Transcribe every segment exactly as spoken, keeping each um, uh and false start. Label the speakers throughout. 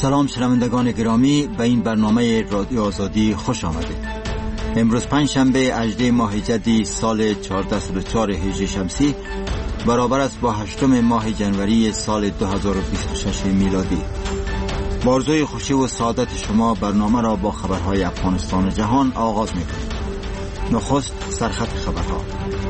Speaker 1: سلام شنوندگان گرامی، به این برنامه رادیو آزادی خوش آمدید. امروز پنج شنبه هجدهم ماه جدی سال چهارده صد و چهار هجری شمسی برابر است با هشتم ماه جنوری سال دو هزار و بیست و شش میلادی. با آرزوی خوشی و سعادت شما برنامه را با خبرهای افغانستان و جهان آغاز می‌کنیم. نخست سرخط خبرها.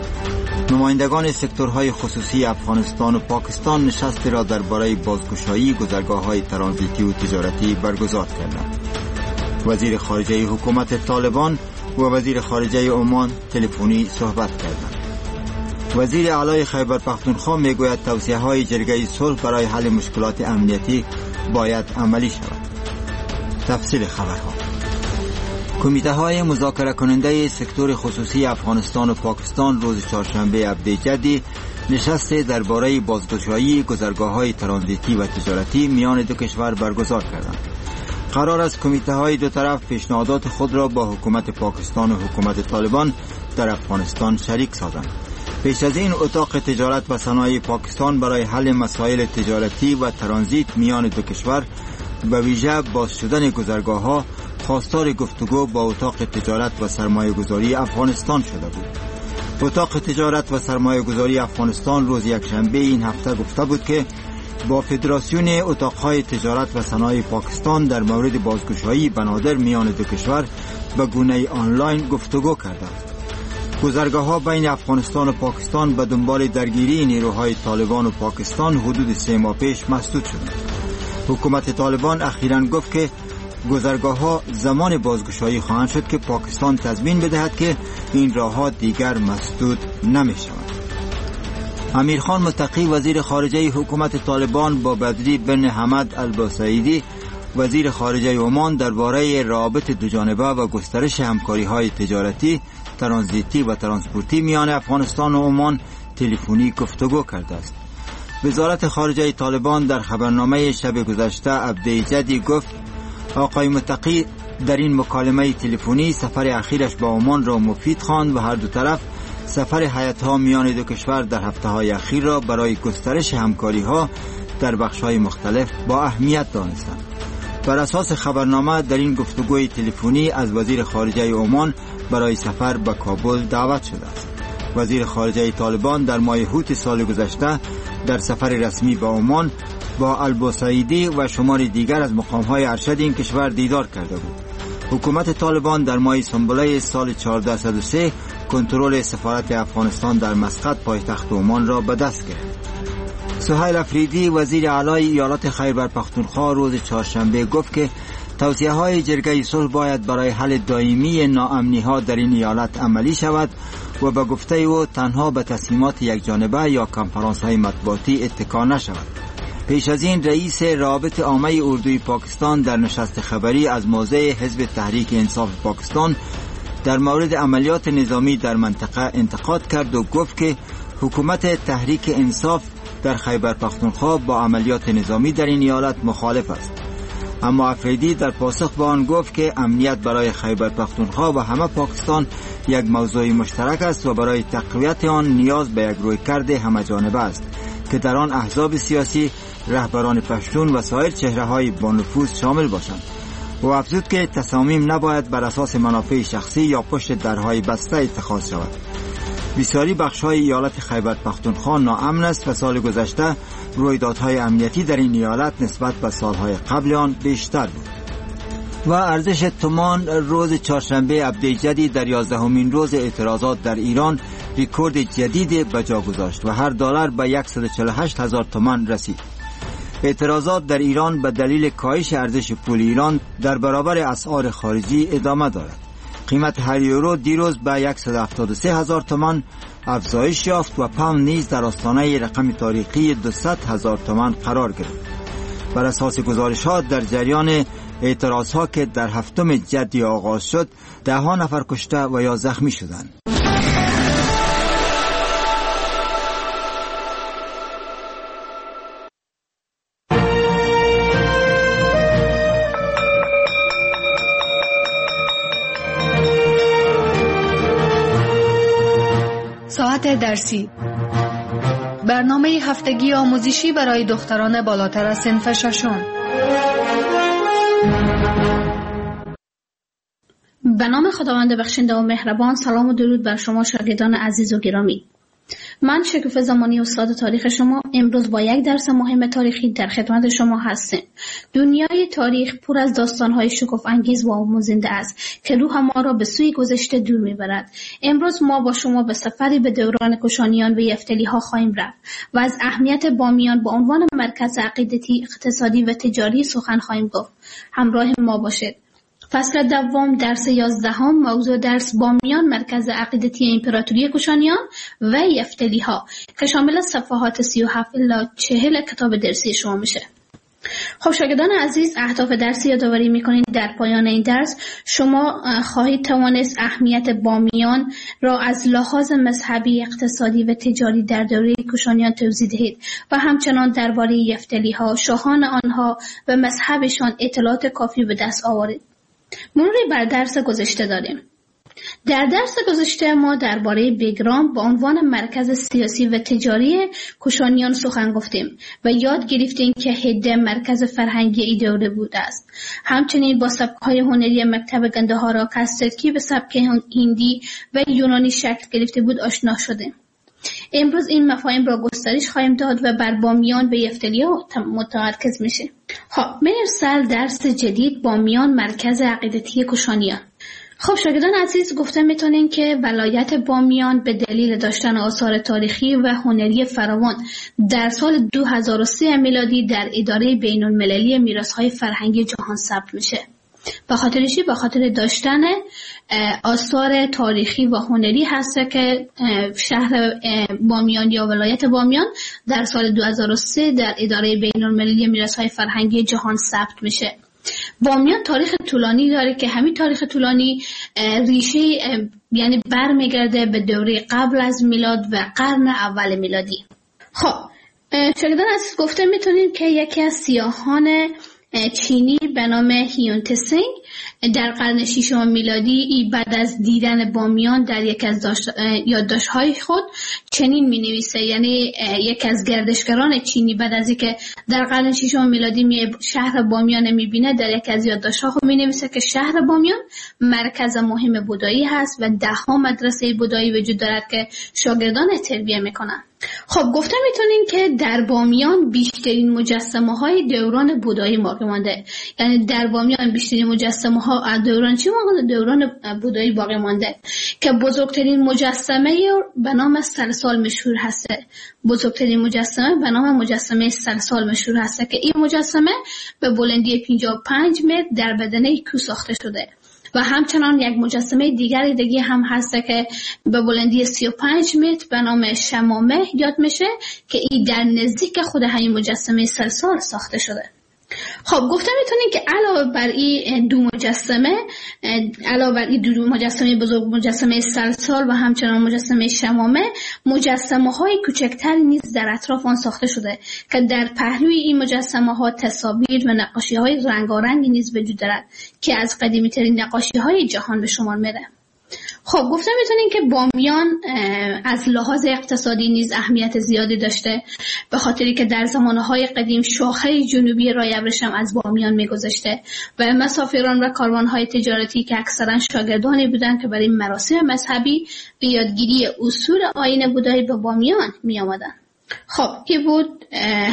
Speaker 1: نمایندگان سکتورهای خصوصی افغانستان و پاکستان نشستی را درباره بازگشایی گذرگاه‌های ترانزیتی و تجارتی برگزار کردند. وزیر خارجه حکومت طالبان و وزیر خارجه عمان تلفنی صحبت کردند. وزیر اعلی خیبر پختونخوا میگوید توصیه‌های جرگه صلح برای حل مشکلات امنیتی باید عملی شود. تفصیل خبرها. کمیته های مذاکره کننده سکتور خصوصی افغانستان و پاکستان روز چهارشنبه هفده جدی نشست درباره بازگشایی گذرگاه‌های ترانزیتی و تجارتی میان دو کشور برگزار کردند. قرار است کمیته های دو طرف پیشنهادات خود را با حکومت پاکستان و حکومت طالبان در افغانستان شریک سازند. پیش از این اتاق تجارت و صنایع پاکستان برای حل مسائل تجارتی و ترانزیت میان دو کشور به ویژه باز شدن گذرگاه‌ها خواستار گفتگو با اتاق تجارت و سرمایه گذاری افغانستان شده بود. اتاق تجارت و سرمایه گذاری افغانستان روز یکشنبه این هفته گفته بود که با فدراسیون اتاقهای تجارت و صنایع پاکستان در مورد بازگشایی بنادر میان دو کشور به گونه آنلاین گفتگو کرده است. گذرگاه‌ها بین افغانستان و پاکستان به دنبال درگیری نیروهای طالبان و پاکستان حدود سه ماه پیش مسدود شدند. حکومت طالبان اخیراً گفت که گذرگاه‌ها زمان بازگشایی خواهند شد که پاکستان تضمین بدهد که این راه‌ها دیگر مسدود نمی‌شوند. امیرخان متقی وزیر خارجه حکومت طالبان با بدری بن حمد البوسعیدی وزیر خارجه عمان درباره روابط دوجانبه و گسترش همکاری‌های تجارتی، ترانزیتی و ترانسپورتی میان افغانستان و عمان تلفنی گفتگو کرده است. وزارت خارجه طالبان در خبرنامه شب گذشته هفده جدی گفت آقای متقی در این مکالمه تلفنی سفر اخیرش با عمان را مفید خواند و هر دو طرف سفر هیئت‌ها میان دو کشور در هفته‌های اخیر را برای گسترش همکاری‌ها در بخش‌های مختلف با اهمیت دانستند. بر اساس خبرنامه در این گفتگوی تلفنی از وزیر خارجه عمان برای سفر به کابل دعوت شده است. وزیر خارجه طالبان در ماه هوت سال گذشته در سفر رسمی به عمان با البوسعیدی و شماری دیگر از مقام‌های ارشد این کشور دیدار کرده بود. حکومت طالبان در ماه سنبله سال چهارده صد و سه کنترل سفارت افغانستان در مسقط پایتخت عمان را به دست گرفت. سهیل افریدی وزیر اعلی ایالات خیبر پختونخوا روز چهارشنبه گفت که توصیه‌های جرگه صلح باید برای حل دائمی ناامنی‌ها در این ایالت عملی شود و به گفته او تنها به تصمیمات یکجانبه یا کنفرانس‌های مطبوعاتی اتکا نشود. پیش از این رئیس روابط عامه اردوی پاکستان در نشست خبری از موضع حزب تحریک انصاف پاکستان در مورد عملیات نظامی در منطقه انتقاد کرد و گفت که حکومت تحریک انصاف در خیبر پختونخوا با عملیات نظامی در این ایالت مخالف است. اما افریدی در پاسخ به آن گفت که امنیت برای خیبر پختونخوا و همه پاکستان یک موضوع مشترک است و برای تقویت آن نیاز به یک رویکرد همه‌جانبه است که در آن احزاب سیاسی، رهبران پشتون و سایر چهره‌های با نفوذ شامل باشند. و افزود که تصامیم نباید بر اساس منافع شخصی یا پشت درهای بسته اتخاذ شود. بسیاری بخش‌های ایالت خیبر پختونخوا ناامن است و سال گذشته رویدادهای امنیتی در این ایالت نسبت به سالهای قبل آن بیشتر بود. و ارزش تومان روز چهارشنبه هفده جدید در یازدهمین روز اعتراضات در ایران رکورد جدید به جا گذاشت و هر دلار به صد و چهل و هشت هزار تومان رسید. اعتراضات در ایران به دلیل کاهش ارزش پول ایران در برابر اسعار خارجی ادامه دارد. قیمت هر یورو دیروز به صد و هفتاد و سه هزار تومان افزایش یافت و پوند نیز در آستانه رقم تاریخی دویست هزار تومان قرار گرفت. بر اساس گزارشات در جریان اعتراضها که در هفتم جدی آغاز شد، ده ها نفر کشته و یا زخمی شدند.
Speaker 2: ساعت درسی، برنامه هفتگی آموزشی برای دختران بالاتر از صنف ششم. به نام خداوند بخشنده و مهربان. سلام و درود بر شما شاگردان عزیز و گرامی. من شکوفه زمانی استاد تاریخ شما امروز با یک درس مهم تاریخی در خدمت شما هستم. دنیای تاریخ پر از داستان‌های شگفت انگیز و آموزنده است که روح ما را به سوی گذشته دور می‌برد. امروز ما با شما به سفری به دوران کوشانیان و یفتلی‌ها خواهیم رفت و از اهمیت بامیان به عنوان مرکز عقیدتی، اقتصادی و تجاری سخن خواهیم گفت. همراه ما باشید. فصل دوم درس یازدهم موضوع درس بامیان مرکز عقیدتی امپراتوری کوشانیان و یفتلی‌ها که شامل صفحات سی و هفت الی چهل کتاب درسی شما میشه. خب شاگردان عزیز، اهداف درسی یادآوری میکنید. در پایان این درس شما خواهید توانست اهمیت بامیان را از لحاظ مذهبی، اقتصادی و تجاری در دوره کوشانیان توضیح دهید و همچنان درباره یفتلی‌ها، شاهان آنها و مذهبشان اطلاعات کافی به دست آورید. مروری بر درس گذشته داریم. در درس گذشته ما درباره بگرام به عنوان مرکز سیاسی و تجاری کوشانیان سخن گفتیم و یاد گرفتیم که هده مرکز فرهنگی ای دوره بوده است. همچنین با سبک‌های هنری مکتب گندهارا که از ترکیب سبک هندی و یونانی شکل گرفته بود آشنا شدیم. امروز این مفاهیم را گسترش خواهیم داد و بر بامیان به یفتلی‌ها متمرکز میشه. خب میرسل درس جدید بامیان مرکز عقیدتی کوشانیان. خب شاگردان عزیز، گفته میتونین که ولایت بامیان به دلیل داشتن آثار تاریخی و هنری فراوان در سال دو هزار و سه میلادی در اداره بین المللی میراث‌های فرهنگی جهان ثبت میشه. به خاطر چی؟ به خاطر داشتن آثار تاریخی و هنری هست که شهر بامیان یا ولایت بامیان در سال دو هزار و سه در اداره بین المللی میراث‌های فرهنگی جهان ثبت میشه. بامیان تاریخ طولانی داره که همین تاریخ طولانی ریشه یعنی برمیگرده به دوره قبل از میلاد و قرن اول میلادی. خب شاگردان عزیز، گفته میتونیم که یکی از سیاهان چینی به نام هیون تسنگ در قرن ششم میلادی بعد از دیدن بامیان در یک از یادداشت‌های خود چنین می‌نویسه، یعنی یک از گردشگران چینی بعد از اینکه در قرن ششم میلادی می شهر بامیان می‌بینه در یک از یادداشت‌ها خود می‌نویسه که شهر بامیان مرکز مهم بودایی هست و ده‌ها مدرسه بودایی وجود دارد که شاگردان تربیت می‌کنند. خب گفته میتونین که در بامیان بیشترین مجسمه های دوران بودایی باقی مانده. یعنی در بامیان بیشترین مجسمه ها از دوران چی مانده؟ دوران بودایی باقی مانده که بزرگترین مجسمه به نام سلسال مشهور هسته. بزرگترین مجسمه به نام مجسمه سلسال مشهور هسته که این مجسمه به بلندی پنجاه و پنج متر در بدنه کوه ساخته شده. و همچنان یک مجسمه دیگری دیگه هم هست که به بلندی سی و پنج متر به نام شمامه یاد میشه که این در نزدیک خود همین مجسمه سلسال ساخته شده. خب گفته میتونین که علاوه بر این دو مجسمه علاوه بر این دو مجسمه بزرگ، مجسمه سلسال و همچنان مجسمه شمامه، مجسمه های کوچکتر نیز در اطراف آن ساخته شده که در پهلوی این مجسمه ها تصاویر و نقاشی های رنگارنگی نیز وجود دارد که از قدیمی ترین نقاشی های جهان به شمار میره. خب گفته میتونین که بامیان از لحاظ اقتصادی نیز اهمیت زیادی داشته به خاطری که در زمانهای قدیم شاخه جنوبی راه ابریشم از بامیان میگذشته و مسافران و کاروانهای تجارتی که اکثرا شاگردانی بودند که برای مراسم مذهبی به یادگیری اصول آیین بودایی به بامیان می آمدن. خب این بود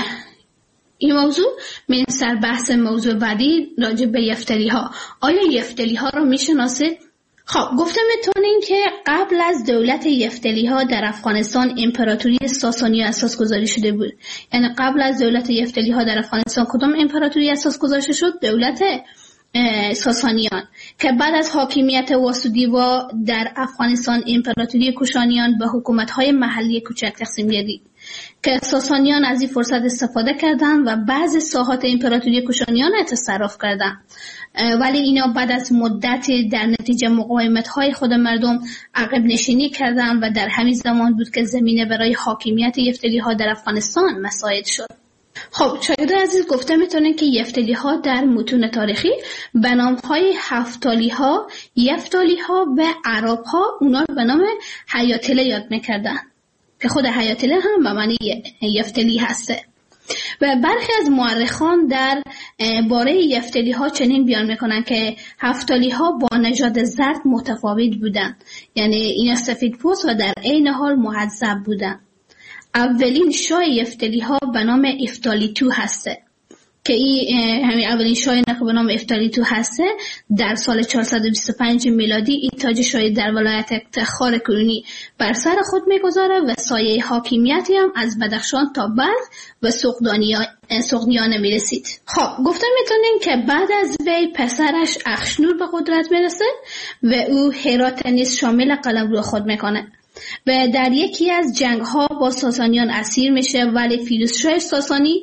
Speaker 2: این موضوع. من سر بحث موضوع بعدی راجع به یفتلی‌ها. آیا یفتلی‌ها رو میشناسید؟ خب گفته میتونین که قبل از دولت یفتلی‌ها در افغانستان امپراتوری ساسانی اساس گذاری شده بود. یعنی قبل از دولت یفتلی‌ها در افغانستان کدام امپراتوری اساس گذاشته شد؟ دولت ساسانیان که بعد از حاکمیت واسودیوا در افغانستان امپراتوری کوشانیان به حکومت‌های محلی کوچک تقسیم گردید که ساسانیان از این فرصت استفاده کردند و بعضی ساحات امپراتوری کوشانیان را تصرف کردند، ولی اینا بعد از مدتی در نتیجه مقاومت‌های خود مردم عقب نشینی کردند و در همین زمان بود که زمینه برای حاکمیت یفتلی‌ها در افغانستان مساعد شد. خب شاگردان عزیز، گفته میتونن که یفتلی‌ها در متون تاریخی به نام‌های هفتالی‌ها، یفتالی‌ها و عرب‌ها اونا به نام حیاتله یاد میکردن که خود حیاتله هم به معنی یفتلی هسته. و برخی از مورخان در باره یفتلی ها چنین بیان میکنن که هفتالی ها با نژاد زرد متفاوت بودن، یعنی اینا سفید پوست و در عین حال مهذب بودن. اولین شاه یفتلی ها به نام افتالیتو هسته که این همین اولین شاهی که به نام افتالیتو هسته در سال چهارصد و بیست و پنج میلادی این تاج شاهی در ولایت تخار کرونی بر سر خود میگذاره و سایه حاکمیتی هم از بدخشان تا بلخ و سغدیانه میرسید. خب گفتم میتونیم که بعد از وی پسرش اخشنور به قدرت میرسه و او هرات نیز شامل قلمرو خود میکنه و در یکی از جنگ ها با ساسانیان اسیر میشه، ولی فیروزشاه ساسانی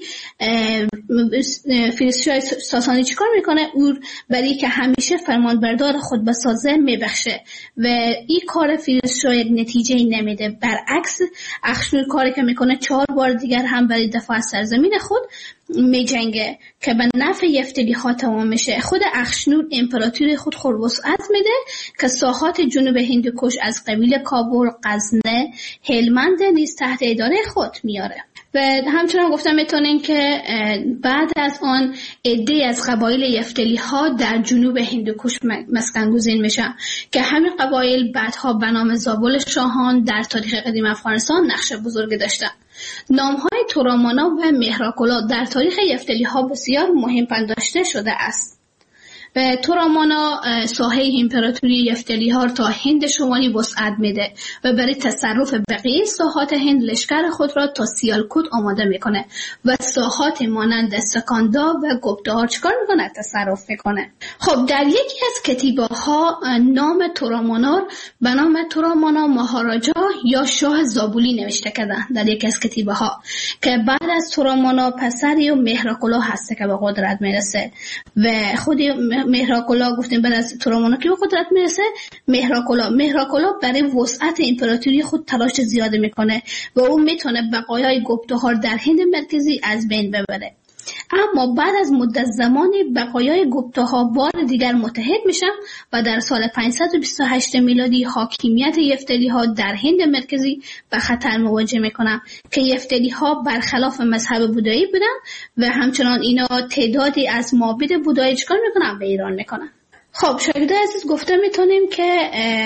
Speaker 2: فیروزشاه ساسانی چیکار میکنه؟ او برای که همیشه فرمانبردار خود بسازه میبخشه و این کار فیروزشاه یک نتیجه نمیده. برعکس اخشنور کاری که میکنه چهار بار دیگر هم برای دفاع از سرزمین خود می جنگه که به نفع یفتلی ها تمام میشه. خود اخشنور امپراتوری خود خود وسعت میده که ساحات جنوب هندوکش از قبیل کابل، غزنه، هلمند نیز تحت اداره خود میاره. و همچنان گفتم میتونین که بعد از آن عده‌ای از قبایل یفتلی ها در جنوب هندوکش مسکن گزین میشن که همین قبایل بعدها به نام زابل شاهان در تاریخ قدیم افغانستان نقش بزرگی داشتن. نامهای تورامانا و مهراکلا در تاریخ یفتلی ها بسیار مهم پنداشته شده است. و تورامانا ساحه امپراتوری یفتلی ها تا هند شمالی وسعت میده و برای تصرف بقیه ساحات هند لشکر خود را تا سیالکوت آماده میکنه و ساحات مانند سکاندا و گپتا چکار میکنه؟ تصرف میکنه. خب در یکی از کتیبه ها نام تورامانا به نام تورامانا مهاراجا یا شاه زابولی نوشته کردن در یکی از کتیبه ها که بعد از تورامانا پسری و مهراکلا هسته که به قدرت میرسه و خود مهراکلا گفتیم بعد از تورامانا که به قدرت میرسه مهراکلا مهراکلا برای وسعت امپراتوری خود تلاش زیاده میکنه و اون میتونه بقایای گپتاها در هند مرکزی از بین ببره. اما بعد از مدت زمانی بقایای گپتاها بار دیگر متحد میشن و در سال پانصد و بیست و هشت میلادی حاکمیت یفتلی ها در هند مرکزی به خطر مواجه میکنن که یفتلی ها برخلاف مذهب بودایی بودن و همچنان اینا تعدادی از معابد بودایی چکار میکنن؟ به ایران میکنن. خب شاگردای عزیز گفته میتونیم که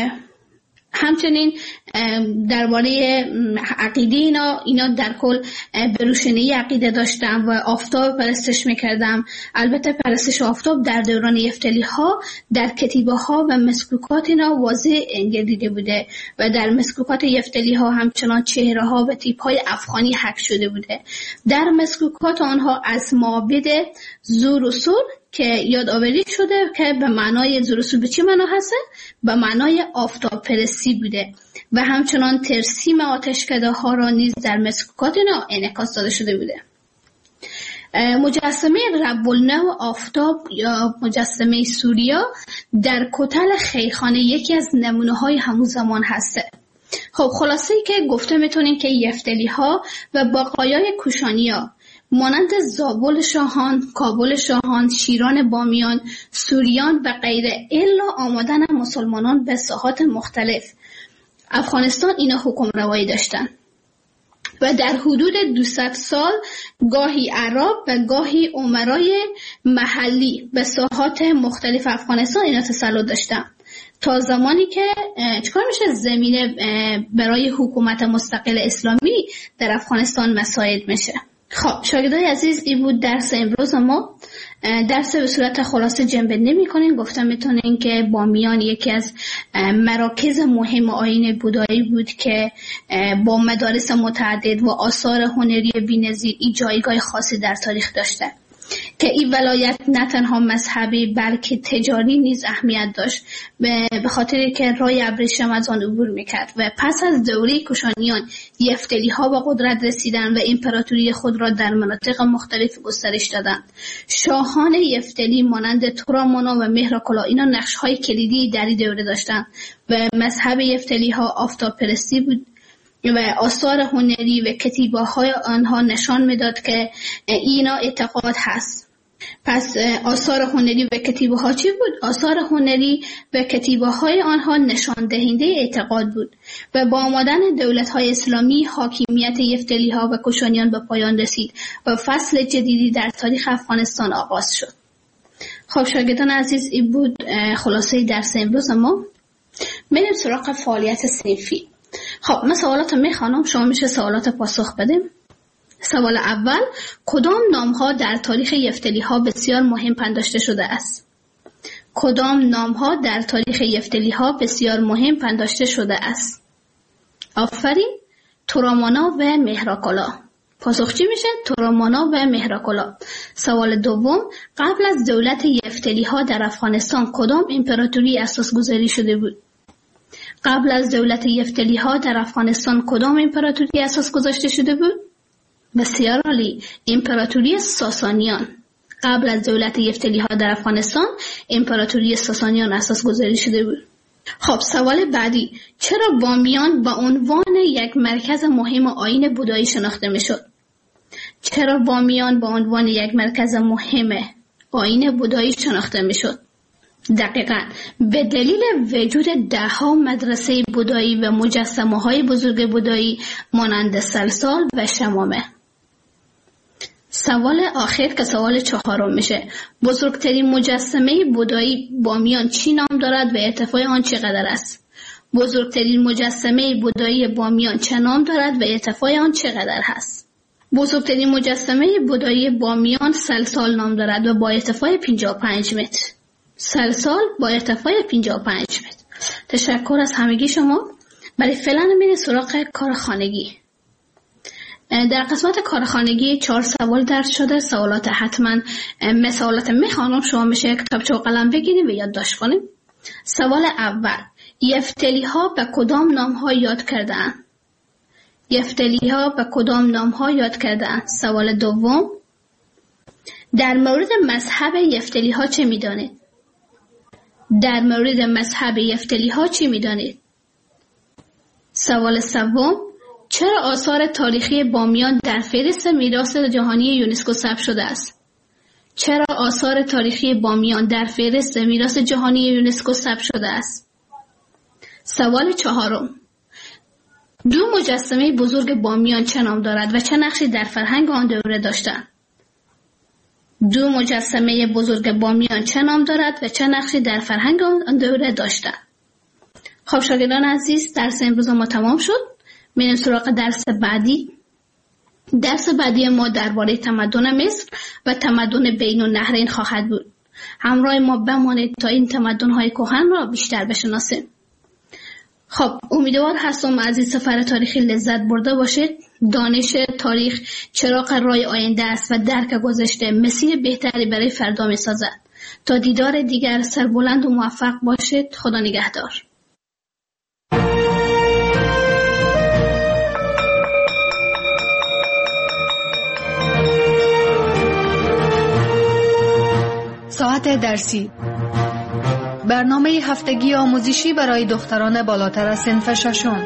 Speaker 2: همچنین درباره عقیده اینا اینا در کل به روشنی عقیده داشتن و آفتاب پرستش میکردن. البته پرستش آفتاب در دوران یفتلی ها در کتیبه ها و مسکوکات اینا واضح گردیده بوده و در مسکوکات یفتلی ها همچنان چهره ها و تیپ های افغانی حک شده بوده. در مسکوکات آنها از معابد زورسور که یادآوری شده که به معنای زورسور به چی معنا هسته؟ به معنای آفتاب پرستی بوده و همچنان ترسیم آتشکده ها را نیز در مسکوکات اینا انعکاس داده شده بوده. مجسمه رب النو آفتاب یا مجسمه سوریا در کتل خیخانه یکی از نمونه های همون زمان هسته. خب خلاصه ای که گفته میتونیم که یفتلی ها و بقایای کوشانی ها مانند زابل شاهان، کابل شاهان، شیران بامیان، سوریان و غیره الا آمدن مسلمانان به ساحات مختلف افغانستان اینا حکم روایی داشتن و در حدود دویست سال گاهی عرب و گاهی امرای محلی به ساحات مختلف افغانستان اینا تسلط داشتن تا زمانی که چکار میشه زمینه برای حکومت مستقل اسلامی در افغانستان مساعد میشه. خب شاگردای عزیز این بود درس امروز ما. درس به صورت خلاصه جنبه نمی کنیم. گفتم میتونین که بامیان یکی از مراکز مهم آیین بودایی بود که با مدارس متعدد و آثار هنری بی‌نظیر این جایگاه خاصی در تاریخ داشته که این ولایت نه تنها مذهبی بلکه تجاری نیز اهمیت داشت به خاطر که راه ابریشم از آن عبور میکرد و پس از دوره کوشانیان یفتلی ها به قدرت رسیدند و امپراتوری خود را در مناطق مختلف گسترش دادند. شاهان یفتلی مانند تورامانا و مهراکلا اینا نقش های کلیدی در این دوره داشتند و مذهب یفتلی ها آفتاب پرستی بود و آثار هنری و کتیبه های آنها نشان میداد که اینا اعتقاد هست پس آثار هنری و کتیبه ها چی بود؟ آثار هنری و کتیبه های آنها نشان دهنده اعتقاد بود و با آمدن دولت های اسلامی حاکمیت یفتلی ها و کوشانیان به پایان رسید و فصل جدیدی در تاریخ افغانستان آغاز شد. خب شاگردان عزیز، این بود خلاصه درس امروز ما. میریم سراغ فعالیت صنفی. خب من سوالات میخوانم، شما میشه سوالات پاسخ بدیم. سوال اول، کدام نام‌ها در تاریخ یفتلی‌ها بسیار مهم پنداشته شده است؟ کدام نام‌ها در تاریخ یفتلی‌ها بسیار مهم پنداشته شده است؟ آفرین. تورامانا و مهراکالا. پاسخ چی میشه؟ تورامانا و مهراکالا. سوال دوم، قبل از دولت یفتلی‌ها در افغانستان کدام امپراتوری اساس گذاری شده بود؟ قبل از دولت یفتلی‌ها در افغانستان کدام امپراتوری اساس گذاشته شده بود؟ بسیار عالی، امپراتوری ساسانیان. قبل از دولت یفتلی‌ها در افغانستان امپراتوری ساسانیان اساس گذاری شده بود. خب سوال بعدی، چرا بامیان با عنوان یک مرکز مهم آیین بودایی شناخته میشد؟ چرا بامیان با عنوان یک مرکز مهم آیین بودایی شناخته میشد؟ دقیقاً به دلیل وجود ده‌ها مدرسه بودایی و مجسمه‌های بزرگ بودایی مانند سلسال و شمامه. سوال آخر که سوال چهارم میشه، بزرگترین مجسمه بودایی بامیان چی نام دارد و ارتفاع آن چقدر است؟ بزرگترین مجسمه بودایی بامیان چه نام دارد و ارتفاع آن چقدر هست؟ بزرگترین مجسمه بودایی بامیان سلسال نام دارد و با ارتفاع پنجاه و پنج متر. سلسال با ارتفاع پنجاه و پنج متر. تشکر از همگی شما. برای فعلا میریم سراغ کارخانگی. در قسمت کارخانگی چهار سوال درس شده. سوالات حتما مثالات میخوانم، شما میشه کتابچه و قلم بگیریم و یادداشت کنیم. سوال اول، یفتلی ها به کدام نام ها یاد کردن؟ یفتلی ها به کدام نام ها یاد کردن؟ سوال دوم، در مورد مذهب یفتلی ها چه میدانید؟ در مورد مذهب یفتلی ها چی میدانید؟ سوال سوم، چرا آثار تاریخی بامیان در فهرست میراث جهانی یونسکو ثبت شده است؟ چرا آثار تاریخی بامیان در فهرست میراث جهانی یونسکو ثبت شده است؟ سوال چهارم، دو مجسمه بزرگ بامیان چه نام دارد و چه نقشی در فرهنگ آن دوره داشتند؟ دو مجسمه بزرگ بامیان چه نام دارد و چه نقشی در فرهنگ آن دوره داشتند؟ خب شاگردان عزیز، درس امروز ما تمام شد. میریم سراغ درس بعدی. درس بعدی ما درباره تمدن مصر و تمدن بین النهرین خواهد بود. همراه ما بمانید تا این تمدن‌های کهن را بیشتر بشناسیم. خب امیدوار هستم از این سفر تاریخی لذت برده باشید. دانش تاریخ چراغ راه آینده است و درک گذشته مسیر بهتری برای فردا می سازد. تا دیدار دیگر، سربلند و موفق باشید. خدا نگهدار.
Speaker 3: ساعت درسی، برنامه هفتگی آموزشی برای دختران بالاتر از صنف ششم.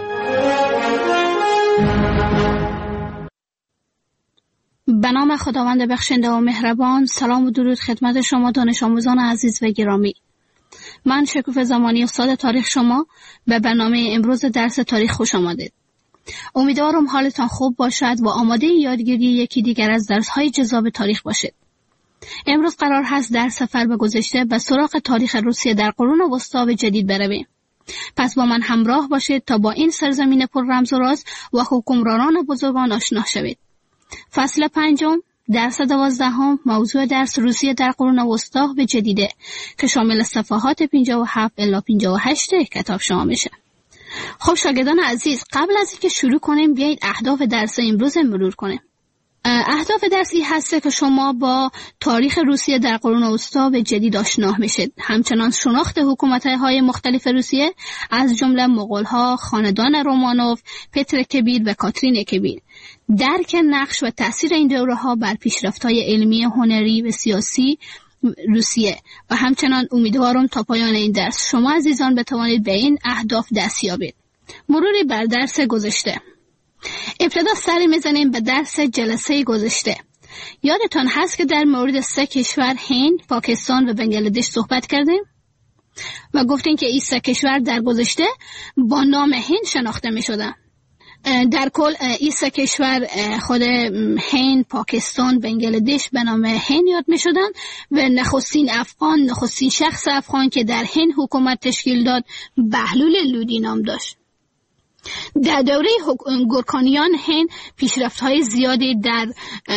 Speaker 2: به نام خداوند بخشنده و مهربان. سلام و درود خدمت شما دانش آموزان عزیز و گرامی. من شکوفه زمانی استاد تاریخ شما به برنامه امروز درس تاریخ خوش آمدید. امیدوارم حالتان خوب باشد و آماده یادگیری یکی دیگر از درس‌های جذاب تاریخ باشید. امروز قرار هست در سفر به گذشته به سراغ تاریخ روسیه در قرون وسطی و جدید برویم. پس با من همراه باشید تا با این سرزمین پر رمز و راز و حکمرانان بزرگان آشنا شوید. فصل پنجم، درس دوازدهم، موضوع درس روسیه در قرون وسطی و جدیده که شامل صفحات پنجاه و هفت الی پنجاه و هشت کتاب شما میشه. خب شاگردان عزیز، قبل از اینکه شروع کنیم بیایید اهداف درس امروز مرور کنیم. اهداف درسی هست که شما با تاریخ روسیه در قرون وسطی و جدید آشنا میشید. همچنان شناخت حکومت‌های مختلف روسیه از جمله مغول‌ها، خاندان رومانوف، پتر کبیر و کاترین کبیر. درک نقش و تأثیر این دوره‌ها بر پیشرفت‌های علمی، هنری و سیاسی روسیه و همچنان امیدوارم تا پایان این درس شما عزیزان بتوانید به این اهداف دست یابید. مروری بر درس گذشته. ابتدا سری میزنیم به درس جلسه گذشته. یادتان هست که در مورد سه کشور هند، پاکستان و بنگلادش صحبت کردیم و گفتیم که این سه کشور در گذشته با نام هند شناخته می شدن. در کل این سه کشور خود هند، پاکستان، بنگلادش به نام هند یاد می شدن و نخستین افغان، نخستین شخص افغان که در هند حکومت تشکیل داد بهلول لودی نام داشت. در دوره گورکانیان هند پیشرفت‌های زیادی در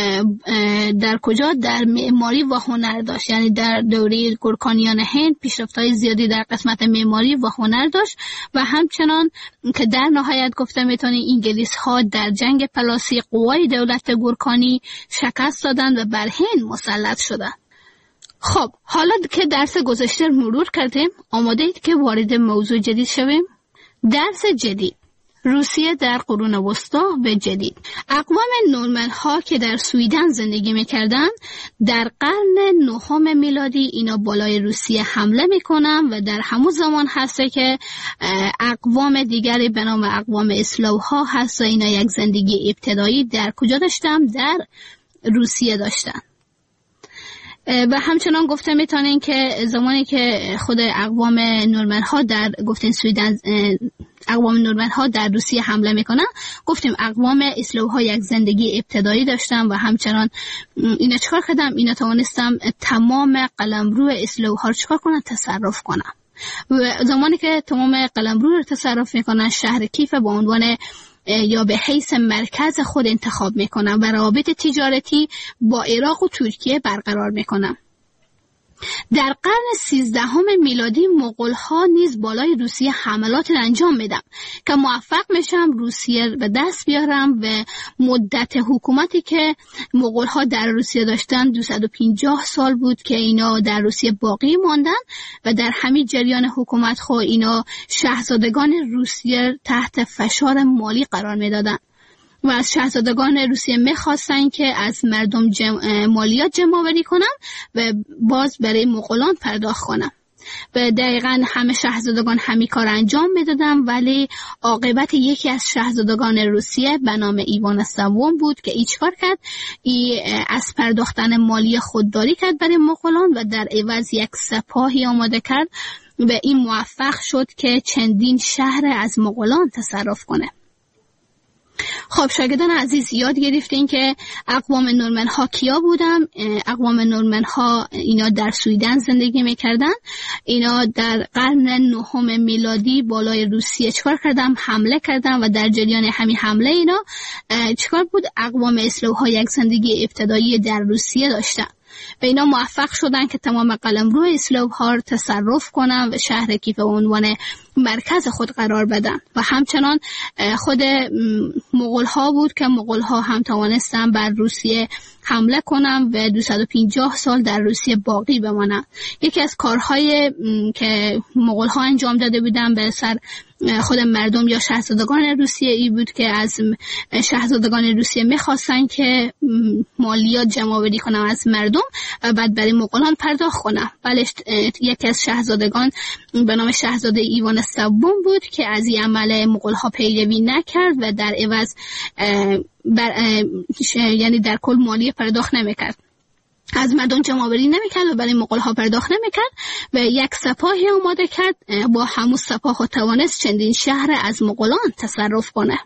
Speaker 2: در کجا در معماری و هنر داشت، یعنی در دوره گورکانیان هند پیشرفت‌های زیادی در قسمت معماری و هنر داشت و همچنان که در نهایت گفته میتونیم انگلیس‌ها در جنگ پلاسی قوای دولت گورکانی شکست دادند و بر هند مسلط شدند. خب حالا که درس گذشته مرور کردیم، آماده اید که وارد موضوع جدید شویم؟ درس جدید: روسیه در قرون وسطا و جدید. اقوام نورمن ها که در سویدن زندگی میکردن در قرن نهم میلادی اینا بالای روسیه حمله میکنن و در همون زمان هسته که اقوام دیگری به نام اقوام اسلاو ها هست و اینا یک زندگی ابتدایی در کجا داشتن؟ در روسیه داشتن. و همچنان گفته میتونین که زمانی که خود اقوام نورمن ها در گفتین سویدن اقوام نورمن ها در روسیه حمله میکنن، گفتیم اقوام اسلاو ها یک زندگی ابتدایی داشتن و همچنان اینا چکار کردن؟ اینا توانستن تمام قلمرو اسلاو ها رو چکار کنن؟ تصرف کنن. و زمانی که تمام قلمرو رو تصرف میکنن، شهر کیف به عنوان یا به حیث مرکز خود انتخاب میکنن و روابط تجارتی با عراق و ترکیه برقرار میکنن. در قرن سیزدهم میلادی مغول ها نیز بالای روسیه حملات انجام میدن که موفق میشن روسیه به دست بیارن و مدت حکومتی که مغول ها در روسیه داشتن دویست و پنجاه سال بود که اینا در روسیه باقی ماندن و در همین جریان حکومت خود اینا شاهزادگان روسیه تحت فشار مالی قرار میدادن و از شاهزادگان روسیه میخواستن که از مردم جم... مالیات جمع آوری کنن و باز برای مغولان پرداخت کنن. و دقیقاً همه شاهزادگان همین کار انجام میدادن، ولی عاقبت یکی از شاهزادگان روسیه به نام ایوان سوم بود که ایچ کار کرد؟ ای از پرداختن مالی خودداری کرد برای مغولان و در عوض یک سپاهی آماده کرد و این موفق شد که چندین شهر از مغولان تصرف کنه. خب شاگردان عزیز، یاد گرفتین که اقوام نورمن ها کیا بودن؟ اقوام نورمن ها اینا در سویدن زندگی میکردن. اینا در قرن نهم میلادی بالای روسیه چکار کردن؟ حمله کردن و در جریان همین حمله اینا چکار بود؟ اقوام اسلاو ها یک زندگی ابتدایی در روسیه داشتن و اینا موفق شدن که تمام قلمرو اسلاو ها رو تصرف کنن و شهر کیف به عنوان مرکز خود قرار بدن. و همچنان خود مغول ها بود که مغول ها هم توانستن بر روسیه حمله کنن و دویست و پنجاه سال در روسیه باقی بمانن. یکی از کارهای که مغول ها انجام داده بودن به سر خود مردم یا شاهزادگان روسیه ای بود که از شاهزادگان روسیه میخواستن که مالیات جمع آوری کنن از مردم و بعد برای مغولان پرداخت کنن. ولی یکی از شاهزادگان به نام شاهزاده ایوان سوم بود که از این عمل مغول ها پیروی نکرد و در عوض بر یعنی در کل مالیه پرداخت نمیکرد، از مردم جمع آوری نمیکرد و برای مغول ها پرداخت نمیکرد و یک سپاهی آماده کرد. با همون سپاه توانست چندین شهر از مغولان تصرف کنه.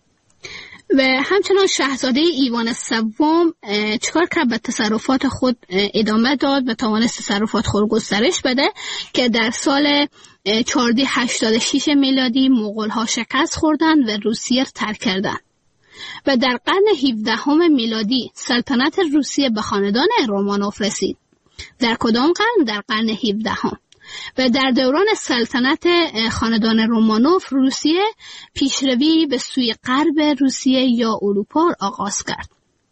Speaker 2: و همچنان شاهزاده ایوان سوم چکار کرد؟ به تصرفات خود ادامه داد و توانست تصرفات خود گسترش بده که در سال چهارصد و هشتاد و شش میلادی مغول ها شکست خوردن و روسیه ترک کردند. و در قرن هفدهم میلادی سلطنت روسیه به خاندان رومانوف رسید. در کدام قرن؟ در قرن هفدهم. و در دوران سلطنت خاندان رومانوف روسیه پیشروی به سوی غرب روسیه یا اروپا آغاز کرد.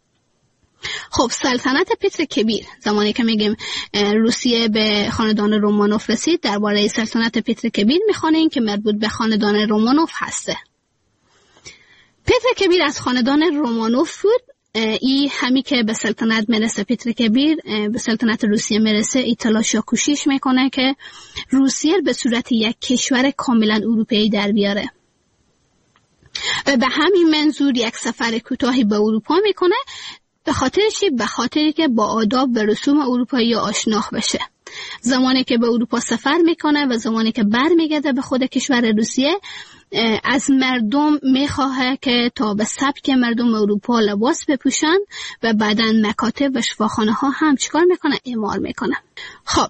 Speaker 2: خب سلطنت پتر کبیر، زمانی که میگیم روسیه به خاندان رومانوف رسید، درباره سلطنت پتر کبیر میخوانیم که مربوط به خاندان رومانوف هسته. پتر کبیر از خاندان رومانوف بود. ای همی که به سلطنت میرسه، پتر کبیر به سلطنت روسیه میرسه، ای تلاش یا کوشش میکنه که روسیه به صورت یک کشور کاملا اروپایی در بیاره و به همین منظور یک سفر کوتاهی به اروپا میکنه به خاطر چی؟ به خاطری که با آداب و رسوم اروپایی آشنا بشه. زمانی که به اروپا سفر میکنه و زمانی که برمیگرده به خود کشور روسیه، از مردم میخواه که تا به سبک مردم اروپا لباس بپوشن و بعداً مکاتب و شفاخانه ها هم چیکار میکنه؟ اعمار میکنه. خب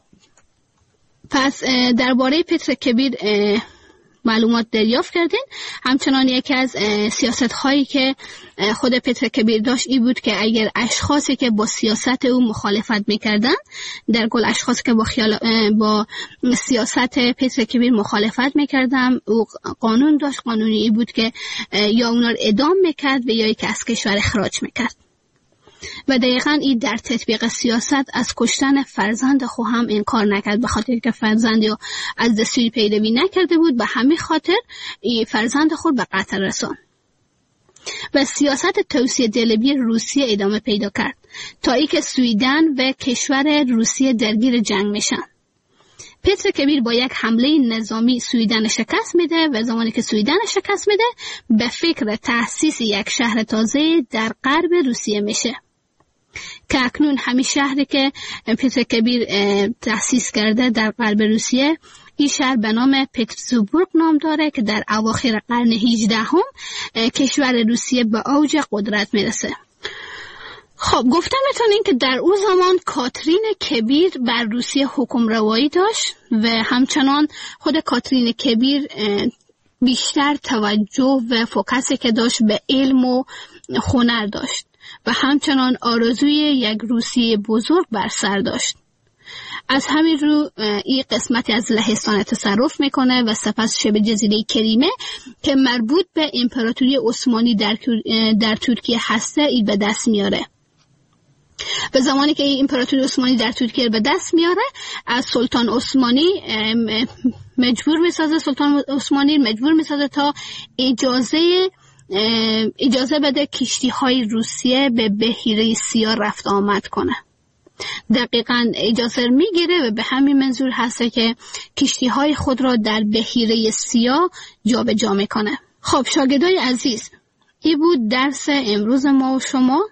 Speaker 2: پس درباره پتر کبیر معلومات دریافت کردین. همچنان یکی از سیاست هایی که خود پتر کبیر داشت این بود که اگر اشخاصی که با سیاست او مخالفت میکردن، در کل اشخاصی که با, خیال... با سیاست پتر کبیر مخالفت میکردن، او قانون داشت. قانونی این بود که یا اونا رو اعدام میکرد و یا یک از کشور اخراج میکرد. و دقیقاً این در تطبیق سیاست از کشتن فرزند خو هم انکار نکرد، به خاطر که فرزند یا از دستوری پیروی نکرده بود، به همین خاطر این فرزند خود به قتل رساند. و سیاست توسعه طلبی روسیه ادامه پیدا کرد تا ای که سویدن و کشور روسیه درگیر جنگ میشن. پتر کبیر با یک حمله نظامی سویدن شکست میده و زمانی که سویدن شکست میده به فکر تأسیس یک شهر تازه در غرب روسیه میشه که اکنون همین شهری که پتر کبیر تأسیس کرده در غرب روسیه، این شهر به نام پترزبورگ نام داره که در اواخر قرن هجدهم کشور روسیه به اوج قدرت میرسه. خب گفتم میتونین که در اون زمان کاترین کبیر بر روسیه حکم روایی داشت و همچنان خود کاترین کبیر بیشتر توجه و فوکسی که داشت به علم و هنر داشت و همچنان آرزوی یک روسیه بزرگ بر سر داشت. از همین رو این قسمتی از لهستان تصرف میکنه و سپس شبه جزیره کریمه که مربوط به امپراتوری عثمانی در, در ترکیه هسته ای به دست میاره. به زمانی که این امپراتوری عثمانی در ترکیه به دست میاره، از سلطان عثمانی مجبور میسازه سلطان عثمانی مجبور میسازه تا اجازه اجازه بده کشتی های روسیه به بحیره سیاه رفت آمد کنه. دقیقاً اجازه میگیره و به همین منظور هسته که کشتی های خود را در بحیره سیاه جا به جا میکنه. خب شاگردای عزیز، این بود درس امروز ما و شما.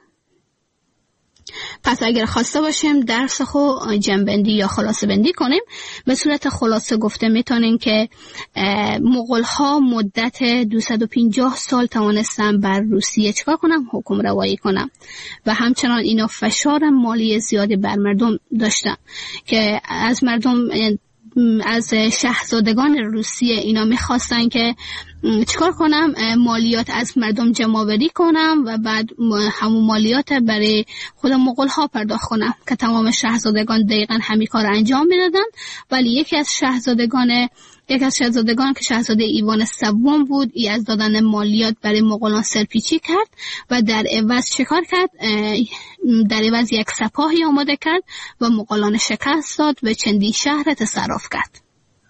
Speaker 2: پس اگر خواسته باشیم درس خو جنبندی یا خلاصه بندی کنیم، به صورت خلاصه گفته میتونیم که مغول ها مدت دویست و پنجاه سال توانستن بر روسیه چکار کنن؟ حکم روایی کنن و همچنان اینا فشار مالی زیادی بر مردم داشتن که از مردم، از شاهزادگان روسیه اینا میخواستن که چیکار کنم؟ مالیات از مردم جمع‌آوری کنم و بعد همون مالیات برای خود مغول ها پرداخت کنم که تمام شاهزادگان دقیقاً همین کار انجام میدادن. ولی یکی از شاهزادگان یک از شاهزادگان که شاهزاده ایوان سوم بود، ای از دادن مالیات برای مغولان سرپیچی کرد و در عوض چیکار کرد؟ در عوض یک سپاهی آماده کرد و مغولان شکست داد و چندین شهر تصرف کرد.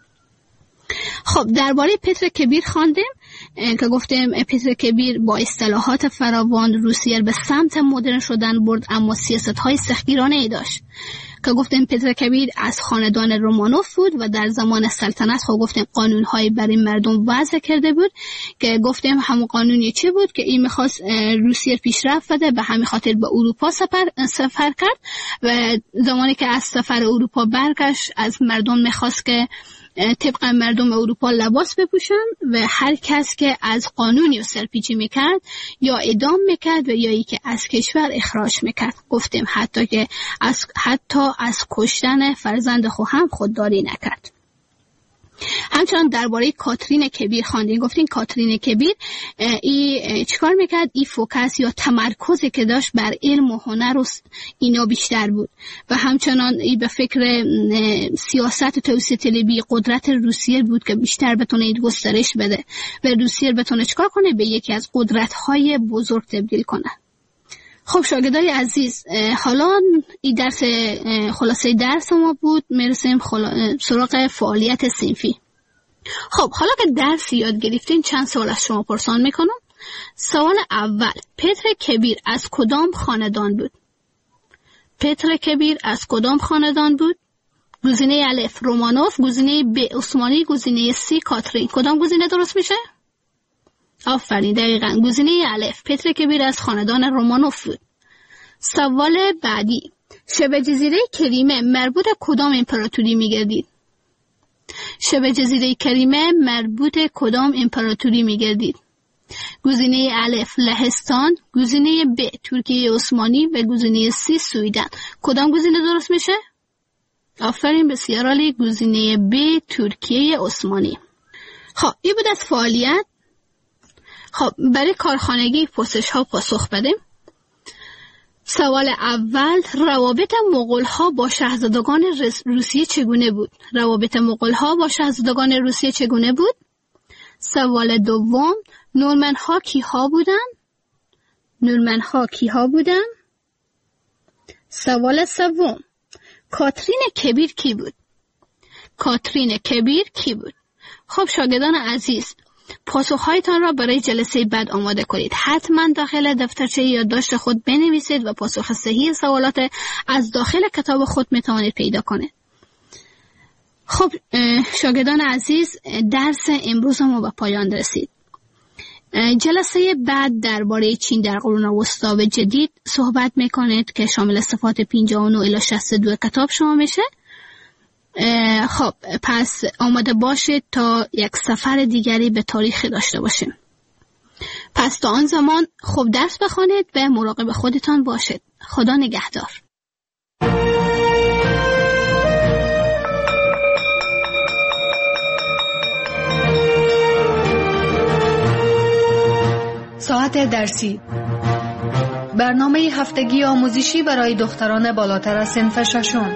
Speaker 2: خب درباره پتر کبیر خواندیم که گفتیم پتر کبیر با اصطلاحات فراوان روسیه به سمت مدرن شدن برد، اما سیاست‌های سختگیرانه‌ای داشت که گفتیم پتر کبیر از خاندان رومانوف بود و در زمان سلطنت خب گفتیم قانون‌هایی برای مردم وضع کرده بود که گفتیم همون قانونی چی بود که این می‌خواست روسیه پیشرفت بده، به همین خاطر به اروپا سفر سفر کرد و زمانی که از سفر اروپا برگشت از مردم می‌خواست که طبق مردم اروپا لباس بپوشن و هر کس که از قانونی و سرپیچی میکرد یا اعدام میکرد و یا ای که از کشور اخراج میکرد. گفتیم حتی که از حتی از کشتن فرزند خود هم خودداری نکرد. همچنان درباره کاترین کبیر خواندیم. گفتیم کاترین کبیر ای چیکار میکرد؟ ای فوکس یا تمرکزی که داشت بر علم و هنر و اینا بیشتر بود و همچنان ای به فکر سیاست توسعه طلبی قدرت روسیه بود که بیشتر بتونه این گسترش بده و روسیه بتونه چیکار کنه؟ به یکی از قدرت‌های بزرگ تبدیل کنه. خب شاگردای عزیز، حالا این درس خلاصه درس ما بود، میرسیم خلا... سراغ فعالیت صنفی. خب حالا که درس یاد گرفتین چند سوال از شما پرسان میکنم. سوال اول، پتر کبیر از کدام خاندان بود؟ پتر کبیر از کدام خاندان بود؟ گزینه الف رومانوف، گزینه ب عثمانی، گزینه سی کاترین. کدام گزینه درست میشه؟ آفرین، دقیقاً گزینه الف. پتر کبیر از خاندان رومانوف بود. سوال بعدی: شبه جزیره کریمه مربوط کدام امپراتوری میگردید؟ شبه جزیره کریمه مربوط کدام امپراتوری میگردید؟ گزینه الف لهستان، گزینه ب ترکیه عثمانی و گزینه سی سویدن. کدام گزینه درست میشه؟ آفرین، بسیار عالی، گزینه ب ترکیه عثمانی. خب این بود از فعالیت. خب برای کارخانگی پرسش ها پاسخ بدیم. سوال اول: روابط مغول ها با شاهزادگان روسیه چگونه بود؟ روابط مغول ها با شاهزادگان روسیه چگونه بود؟ سوال دوم: نورمن ها کی ها بودن؟ نورمن ها کی ها بودن؟ سوال سوم: کاترین کبیر کی بود؟ کاترین کبیر کی بود؟ خب شاگردان عزیز، پاسخهایتان را برای جلسه بعد آماده کنید. حتما داخل دفترچه یادداشت خود بنویسید و پاسخ صحیح سوالات از داخل کتاب خود میتوانید پیدا کنید. خب شاگردان عزیز، درس امروز ما به پایان رسید. جلسه بعد درباره چین در قرون وسطی و جدید صحبت میکنید که شامل صفحات پنجاه و نه الی شصت و دو کتاب شما میشه. خب پس آماده باشید تا یک سفر دیگری به تاریخ داشته باشیم. پس تا آن زمان خوب درس بخوانید و مراقب خودتان باشید. خدا نگهدار.
Speaker 3: ساعت درسی، برنامه هفتگی آموزشی برای دختران بالاتر از صنف ششم.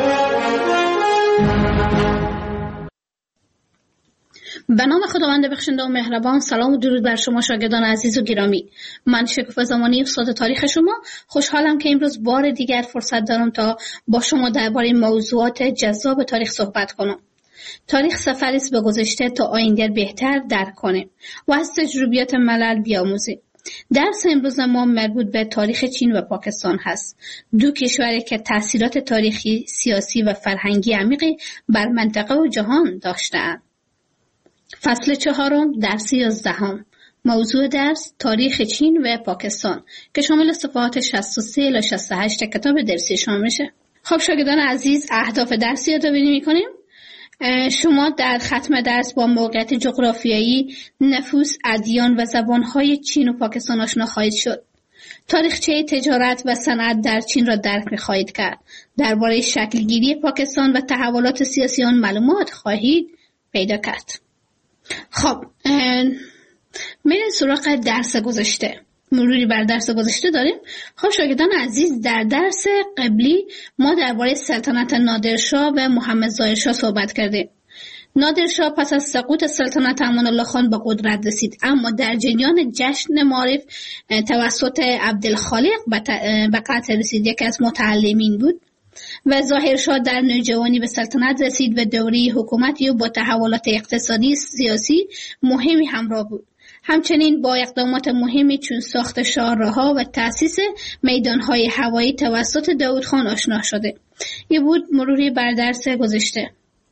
Speaker 2: به نام خداوند بخشنده و مهربان. سلام و درود بر شما شاگردان عزیز و گرامی. من شکوفه زمانی، استاد تاریخ شما. خوشحالم که امروز بار دیگر فرصت دارم تا با شما درباره موضوعات جذاب تاریخ صحبت کنم. تاریخ سفری است به گذشته تا آینده بهتر درک کنیم و از تجربیات ملل بیاموزیم. درس امروز ما مربوط به تاریخ چین و پاکستان هست، دو کشوری که تأثیرات تاریخی، سیاسی و فرهنگی عمیقی بر منطقه و جهان داشته‌اند. فصل چهارم، درس یازدهم. موضوع درس تاریخ چین و پاکستان که شامل صفحات شصت و سه الی شصت و هشت کتاب درسی شما میشه. خب شاگردان عزیز، اهداف درس یادآوری میکنیم. شما در ختم درس با موقعیت جغرافیایی، نفوس، ادیان و زبانهای چین و پاکستان آشنا خواهید شد. تاریخچه تجارت و صنعت در چین را درک می‌خواهید کرد. درباره شکلگیری پاکستان و تحولات سیاسی آن معلومات خواهید پیدا کرد. خب میریم سراغ درس گذشته. مروری بر درس گذشته داریم. خب شاگردان عزیز، در درس قبلی ما درباره سلطنت نادرشاه و محمد ظاهرشاه صحبت کردیم. نادرشاه پس از سقوط سلطنت امان الله خان به قدرت رسید، اما در جریان جشن معارف توسط عبدالخالق به قتل رسید. یکی از متعلمین بود و ظاهرشاه در نوجوانی به سلطنت رسید و دوره حکومتی و با تحولات اقتصادی سیاسی مهمی همراه بود. همچنین با اقدامات مهمی چون ساخت شاهراه‌ها و تأسیس میدان‌های هوایی توسط داود خان آشنا شده. این بود مروری بر درس گذشته.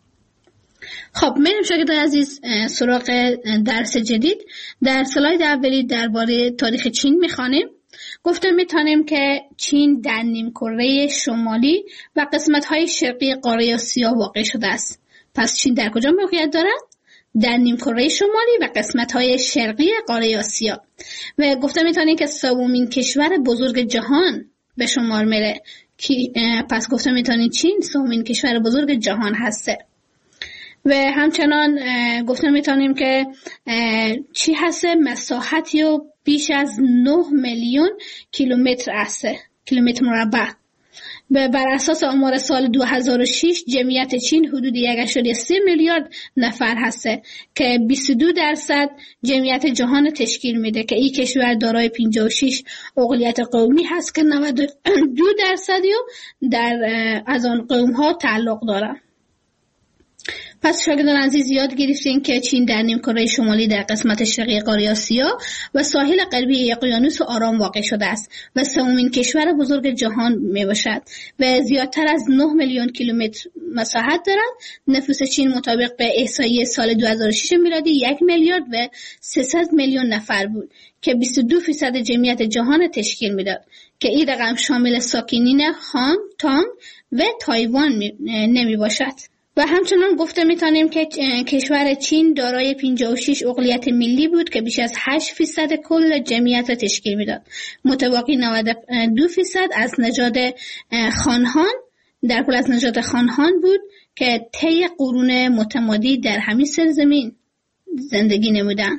Speaker 2: خب میریم شاگردان عزیز سراغ درس جدید. در سلاید اولی درباره تاریخ چین میخوانیم. گفته میتونیم که چین در نیمکره شمالی و قسمت‌های شرقی قاره آسیا واقع شده است. پس چین در کجا موقعیت دارد؟ در نیمکره شمالی و قسمت‌های شرقی قاره آسیا. و گفته میتونیم که سومین کشور بزرگ جهان به شمار میره. پس گفته میتونیم چین سومین کشور بزرگ جهان هسته. و همچنان گفته میتونیم که چی هسته؟ مساحتی و بیش از نه میلیون کیلومتر هسته، کیلومتر مربع. و بر اساس آمار سال دو هزار و شش جمعیت چین حدود یک ممیز سه میلیارد نفر هسته که بیست و دو درصد جمعیت جهان تشکیل میده که این کشور دارای پنجاه و شش اقلیت قومی هست که نود و دو درصدی در از آن قوم ها تعلق دارن. پس شاگردان عزیز یاد گرفتین که چین در نیمکره شمالی در قسمت شرقی قاره آسیا و ساحل غربی اقیانوس آرام واقع شده است و سومین کشور بزرگ جهان می باشد و زیادتر از نه میلیون کیلومتر مساحت دارد. نفوس چین مطابق به احصایه سال دو هزار و شش میلادی یک میلیارد و سیصد میلیون نفر بود که بیست و دو درصد جمعیت جهان تشکیل میداد که این رقم شامل ساکنین هانگ تانگ و تایوان نمی باشد. و همچنان گفته میتونیم که کشور چین دارای پنجاه و شش اقلیت ملی بود که بیش از هشت درصد کل جمعیت را تشکیل میداد. متبقی نود و دو درصد از نژاد خانهان در کل از نژاد خانهان بود که طی قرون متمادی در همین سرزمین زندگی نمودند.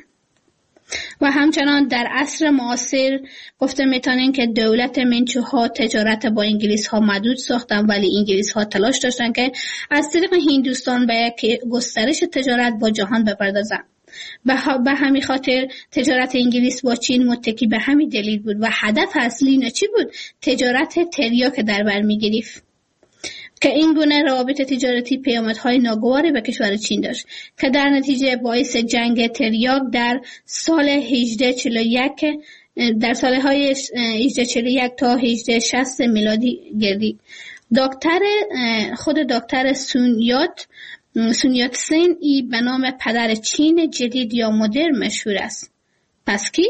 Speaker 2: و همچنان در عصر معاصر گفته میتونیم که دولت منچوها تجارت با انگلیس ها محدود ساختن، ولی انگلیس ها تلاش داشتن که از طریق هندوستان به گسترش تجارت با جهان بپردازن. به همین خاطر تجارت انگلیس با چین متکی به همین دلیل بود و هدف اصلی نه چی بود؟ تجارت تریاک در بر میگرفت که این گونه روابط تجارتی پیامدهای ناگواری به کشور چین داشت که در نتیجه باعث جنگ تریاک در سال هجده چهل و یک در سالهای هجده چهل و یک تا هجده شصت میلادی گردید. دکتر خود دکتر سونیات سونیات سن ای به نام پدر چین جدید یا مدرن مشهور است. پس کی؟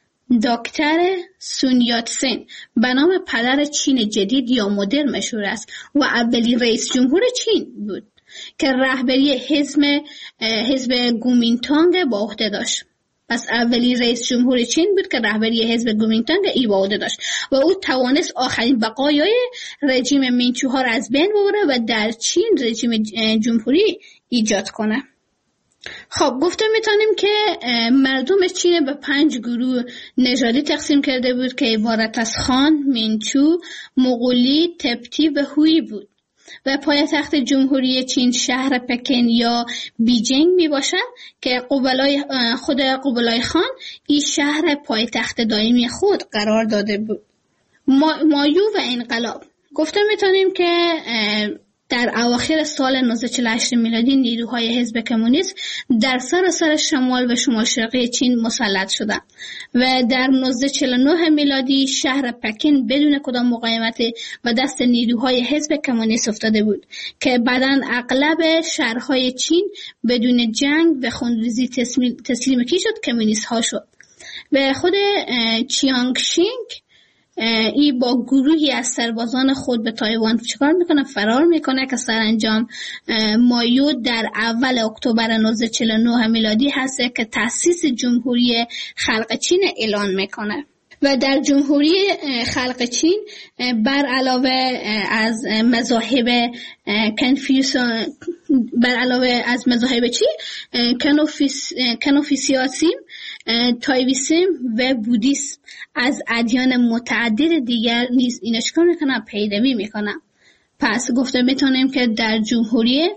Speaker 2: دکتر سونیات سن به نام پدر چین جدید یا مدرن مشهور است و اولین رئیس جمهور چین بود که رهبری حزب حزب کومینتانگ با عهده داشت. پس اولین رئیس جمهور چین بود که رهبری حزب کومینتانگ ای با عهده داشت و او توانست آخرین بقایای رژیم منچوها را از بین ببره و در چین رژیم جمهوری ایجاد کنه. خب گفته میتونیم که مردم چین به پنج گروه نژادی تقسیم کرده بود که عبارت از خان، منچو، مغولی، تبتی و هویی بود و پایتخت جمهوری چین شهر پکن یا بیجینگ می باشد که قبلای خود قبلای خان این شهر پایتخت دائمی خود قرار داده بود. مایو و انقلاب گفته میتونیم که در اواخر سال نوزده چهل و هشت میلادی نیروهای حزب کمونیست در سراسر شمال و شمال شرقی چین مسلط شدند و در نوزده چهل و نه میلادی شهر پکن بدون کدام مقاومت و دست نیروهای حزب کمونیست افتاده بود که بعداً اغلب شهرهای چین بدون جنگ و خونریزی تسلیم کی شد کمونیست ها شد و خود چیانگشینگ ای با گروهی از سربازان خود به تایوان چیکار میکنه؟ فرار میکنه که سرانجام مایو در اول اکتبر نوزده چهل و نه میلادی هست که تأسیس جمهوری خلق چین اعلان میکنه و در جمهوری خلق چین بر علاوه از مذاهب کنفوسیوس بر علاوه از مذاهب چی کنوفیس کنوفیسیاسیم، تایویسم و بودیسم از ادیان متعدد دیگر نیز اینا چیکار میکنن؟ پیروی میکنن. پس گفته میتونیم که در جمهوری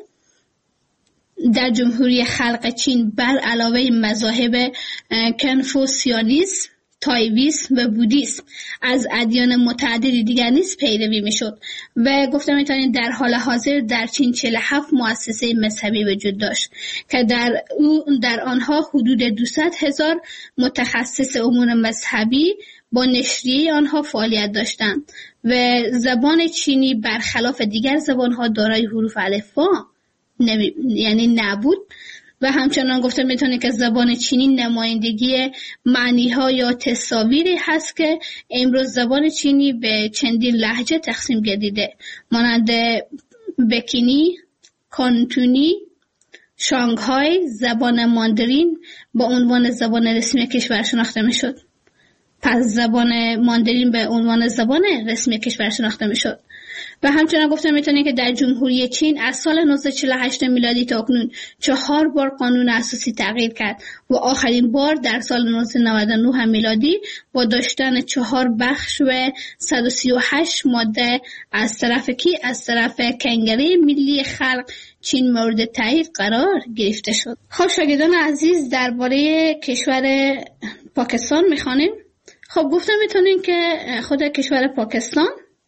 Speaker 2: در جمهوری خلق چین بر علاوه مذاهب کنفوسیانیسم، تایویسم و بودیسم از ادیان متعددی دیگر نیز پیروی میشد و گفته میتونید در حال حاضر در چین چهل و هفت مؤسسه مذهبی وجود داشت که در او در آنها حدود دویست هزار متخصص امور مذهبی با نشریه آنها فعالیت داشتند و زبان چینی برخلاف دیگر زبانها دارای حروف الفبا نمی... یعنی نبود و همچنان گفته میتونه که زبان چینی نمایندگی معنی‌ها یا تصاویری هست که امروز زبان چینی به چندین لهجه تقسیم گردیده مانند بکینی، کانتونی، شانگهای. زبان ماندرین با عنوان زبان رسمی کشور شناخته میشد. پس زبان ماندرین به عنوان زبان رسمی کشور شناخته میشد. و همچنان گفته میتونه که در جمهوری چین از سال نوزده چهل و هشت میلادی تا اکنون چهار بار قانون اساسی تغییر کرد و آخرین بار در سال نوزده نود و نه میلادی با داشتن چهار بخش و صد و سی و هشت ماده از طرف کی از طرف کنگره ملی خلق چین مورد تایید قرار گرفته شد. خب شاگردان عزیز درباره کشور پاکستان میخوانیم. خب گفته میتونیم که خود کشور پاکستان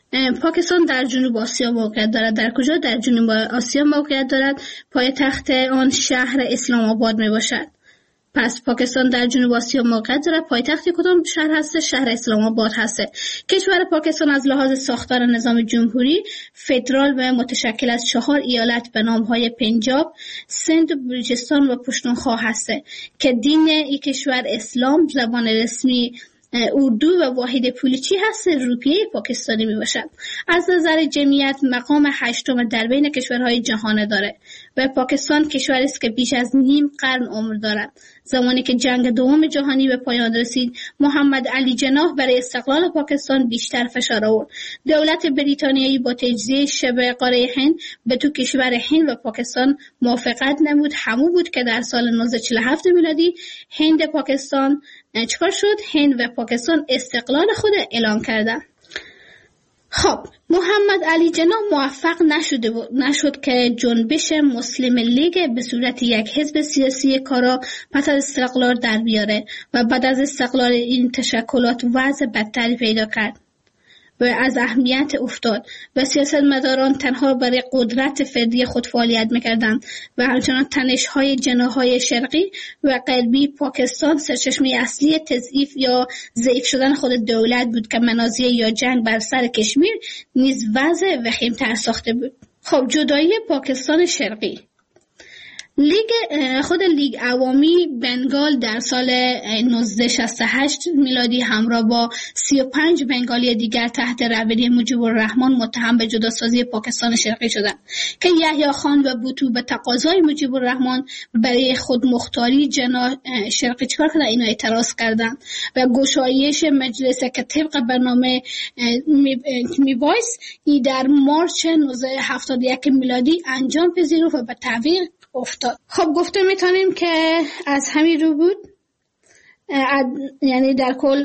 Speaker 2: پاکستان در جنوب آسیا موقعیت دارد. در کجا؟ در جنوب آسیا موقعیت دارد. پایتخت آن شهر اسلام آباد می باشد. پس پاکستان در جنوب آسیا موقعیت دارد. پایتخت کدام شهر هست؟ شهر اسلام آباد هست. کشور پاکستان از لحاظ ساختار نظام جمهوری فدرال و متشکل از چهار ایالت به نام‌های پنجاب، سند، بلوچستان و پشتونخوا هست که دین این کشور اسلام، زبان رسمی اردو و واحد پولی چی هست؟ روپیه پاکستانی می باشد. از نظر جمعیت مقام هشتم در بین کشورهای جهان داره و پاکستان کشوری است که بیش از نیم قرن عمر دارد. زمانی که جنگ دوم جهانی به پایان رسید، محمد علی جناح برای استقلال پاکستان بیشتر فشار آورد. دولت بریتانیایی با تجزیه شبه قاره هند به تو کشور هند و پاکستان موافقت نمود. همون بود که در سال نوزده چهل و هفت میلادی هند پاکستان چکار شد؟ هند و پاکستان استقلال خود اعلام کردند. خب محمد علی جناح موفق نشده بود نشد که جنبش مسلم لیگ به صورت یک حزب سیاسی کارا پس از استقلال در بیاره و بعد از استقلال این تشکلات وضع بدتری پیدا کرد و از اهمیت افتاد و سیاستمداران تنها برای قدرت فردی خود فعالیت میکردند و همچنان تنش‌های جناح‌های شرقی و غربی پاکستان سرچشمه اصلی تضعیف یا ضعیف شدن خود دولت بود که منازعه یا جنگ بر سر کشمیر نیز وضع وخیم‌تر ساخته بود. خب جدایی پاکستان شرقی. لیگ خود لیگ عوامی بنگال در سال نوزده شصت و هشت میلادی همراه با سی و پنج بنگالی دیگر تحت رهبری مجیب الرحمن متهم به جداسازی پاکستان شرقی شدند که یحیی خان و بوتو به تقاضای مجیب الرحمن برای خودمختاری جناح شرقی چکار کردند؟ اینا اعتراض کردند و گشایش مجلس که طبق برنامه میبایست ای در مارچ نوزده هفتاد و یک میلادی انجام پذیرفت و به تعویق افتاد. خب گفته میتونیم که از همین رو بود، یعنی در کل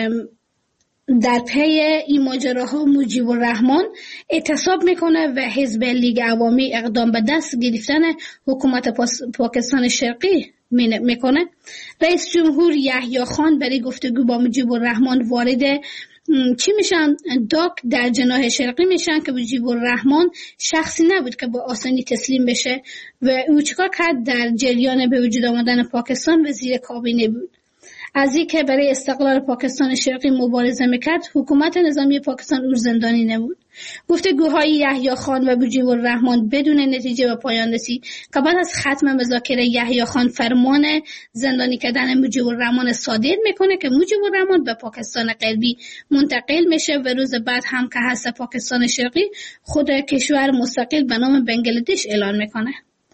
Speaker 2: در پی این ماجراها مجیب الرحمن اعتصاب میکنه و حزب لیگ عوامی اقدام به دست گرفتن حکومت پاکستان شرقی میکنه. رئیس جمهور یحیی خان برای گفتگو با مجیب الرحمن وارد چی میشن؟ داک در جناح شرقی میشن که مجیب الرحمن شخصی نبود که با آسانی تسلیم بشه و او چیکار کرد؟ در جریان به وجود آمدن پاکستان وزیر کابینه بود. از این که برای استقلال پاکستان شرقی مبارزه میکرد، حکومت نظامی پاکستان او زندانی نبود. گفتگوهای یحیی خان و مجیب الرحمن بدون نتیجه به پایان رسید که بعد از ختم مذاکره یحیی خان فرمان زندانی کردن مجیب الرحمن صادر میکنه که مجیب الرحمن به پاکستان غربی منتقل میشه و روز بعد هم که هست پاکستان شرقی خود کشور مستقل به نام بنگلادش اعلان میکنه.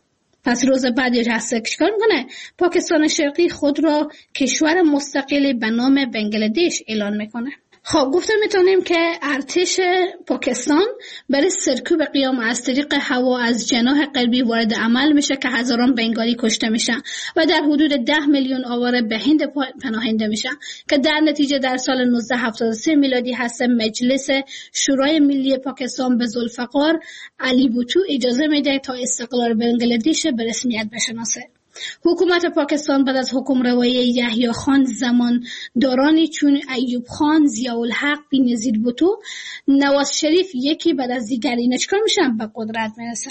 Speaker 2: پس روز بعد یه هسته چیکار میکنه؟ پاکستان شرقی خود را کشور مستقل به نام بنگلادش اعلان میکنه. خب گفته میتونیم که ارتش پاکستان برای سرکوب قیام از طریق هوا از جناح غربی وارد عمل میشه که هزاران بنگالی کشته میشن و در حدود ده میلیون آواره به هند پناهنده میشن که در نتیجه در سال نوزده هفتاد و سه میلادی هست مجلس شورای ملی پاکستان به ذوالفقار علی بوتو اجازه میده تا استقلال بنگلادش به رسمیت بشناسه. حکومت پاکستان بعد از حکم روایی یحیی خان زمان دارانی چون ایوب خان، ضیاءالحق، بی‌نظیر بوتو، نواز شریف یکی بعد از دیگر اینا چکار میشن؟ به قدرت میرسن.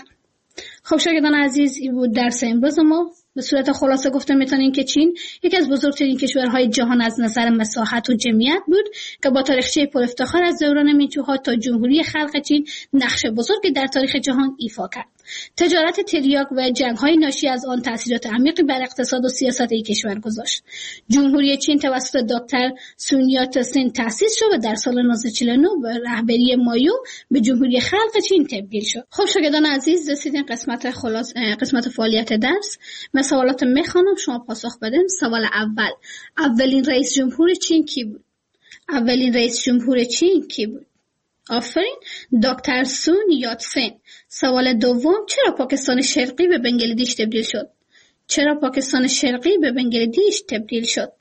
Speaker 2: خب شاگردان عزیز، این بود درس امروز ما. به صورت خلاصه گفته میتونیم که چین یکی از بزرگترین کشورهای جهان از نظر مساحت و جمعیت بود که با تاریخچه پر افتخار از دوران مینچوها تا جمهوری خلق چین نقش بزرگی در تاریخ جهان ایفا کرد. تجارت تریاک و جنگ‌های ناشی از آن تأثیرات عمیقی بر اقتصاد و سیاست این کشور گذاشت. جمهوری چین توسط دکتر سون یات سن تأسیس شد و در سال نوزده چهل و نه به رهبری مایو به جمهوری خلق چین تبدیل شد. خب شاگردان عزیز، رسیدیم قسمت خلاص قسمت فعالیت درس. من سوالات میخوانم، شما پاسخ بدین. سوال اول: اولین رئیس جمهور چین کی بود؟ اولین رئیس جمهور چین کی بود؟ آفرین، دکتر سون یات سن. سوال دوم: چرا پاکستان شرقی به بنگلادش تبدیل شد؟ چرا پاکستان شرقی به بنگلادش تبدیل شد؟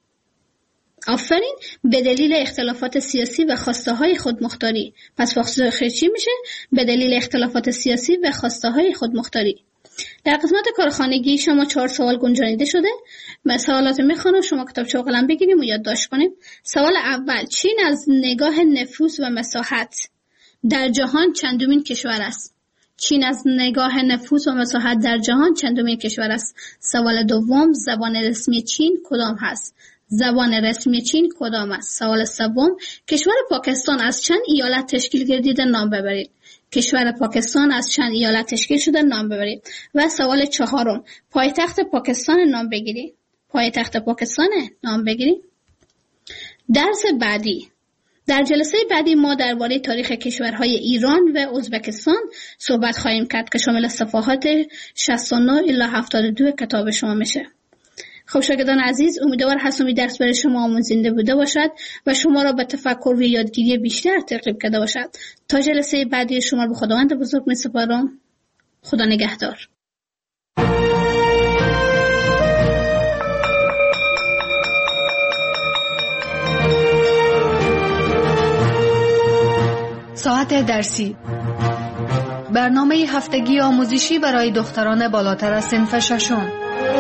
Speaker 2: آفرین، به دلیل اختلافات سیاسی و خواسته های خودمختاری. پس پاسخ چی میشه؟ به دلیل اختلافات سیاسی و خواسته های خودمختاری. در قسمت کارخانگی شما چهار سوال گنجانیده شده. من سوالات میخوانم، شما کتابچه و قلم بگیریم و یادداشت کنیم. سوال اول: چین از نگاه نفوذ و مساحت در جهان چندمین کشور است؟ چین از نگاه نفوس و مساحت در جهان چندمین کشور است؟ سوال دوم، زبان رسمی چین کدام هست؟ زبان رسمی چین کدام است؟ سوال سوم، کشور پاکستان از چند ایالت تشکیل گردیده؟ نام ببرید. کشور پاکستان از چند ایالت تشکیل شده؟ نام ببرید. و سوال چهارم، پایتخت پاکستان نام بگیرید. پایتخت پاکستان نام بگیرید. درس بعدی. در جلسه بعدی ما درباره تاریخ کشورهای ایران و ازبکستان صحبت خواهیم کرد که شامل صفحات شصت و نه الی هفتاد و دو کتاب شما میشه. خب شاگردان عزیز، امیدوار هستم این درس برای شما آموزنده بوده باشد و شما را به تفکر و یادگیری بیشتر ترغیب کرده باشد. تا جلسه بعدی شما را به خداوند بزرگ می‌سپارم. خدا نگهدار.
Speaker 3: ساعت درسی، برنامه هفتگی آموزشی برای دختران بالاتر از صنف ششم.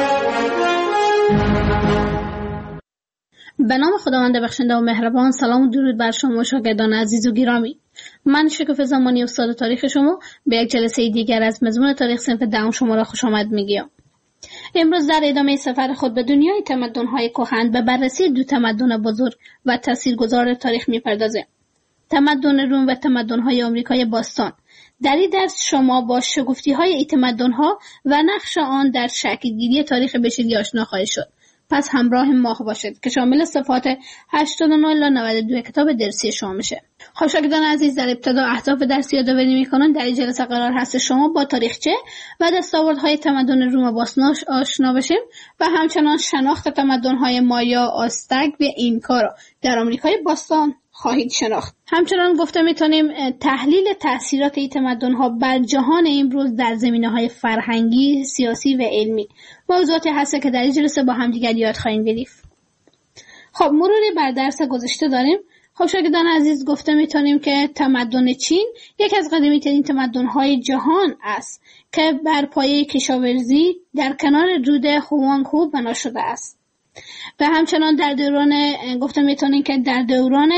Speaker 2: به نام خداوند بخشنده و مهربان. سلام و درود بر شما شاگردان عزیز و گرامی. من شکوفه زمانی استاد تاریخ شما به یک جلسه دیگر از مضمون تاریخ صنف دهم شما را خوش آمد میگم. امروز در ادامه سفر خود به دنیای تمدن‌های کهن به بررسی دو تمدن بزرگ و تاثیرگذار تاریخ می‌پردازیم. تمدن روم و تمدن‌های آمریکای باستان. در این درس شما با شگفتی‌های این تمدن‌ها و نقش آن در شکل‌گیری تاریخ بشری آشنا خواهید شد. پس همراه ما باشید که شامل صفحات هشتاد و نه الی نود و دو کتاب درسی شما میشه. خب شاگردان عزیز، در ابتدا اهداف درسی یادآوری می‌کنم. در این جلسه قرار هست شما با تاریخچه و دستاوردهای تمدن روم باستان آشنا بشیم و همچنان شناخت تمدن‌های مایا، آزتک و اینکا را در آمریکای باستان خواهید شناخت. همچنان گفته میتونیم تحلیل تأثیرات این تمدن‌ها بر جهان امروز در زمینه‌های فرهنگی، سیاسی و علمی موضوعاتی هست که در این جلسه با هم دیگر یاد خواهیم گرفت. خب مروری بر درس گذشته داریم. خب شاگردان عزیز، گفته میتونیم که تمدن چین یک از قدیمی‌ترین تمدن‌های جهان است که بر پایه کشاورزی در کنار رود هوانگ هو بنا شده است. و همچنان در دوران گفته میتونیم که در دوران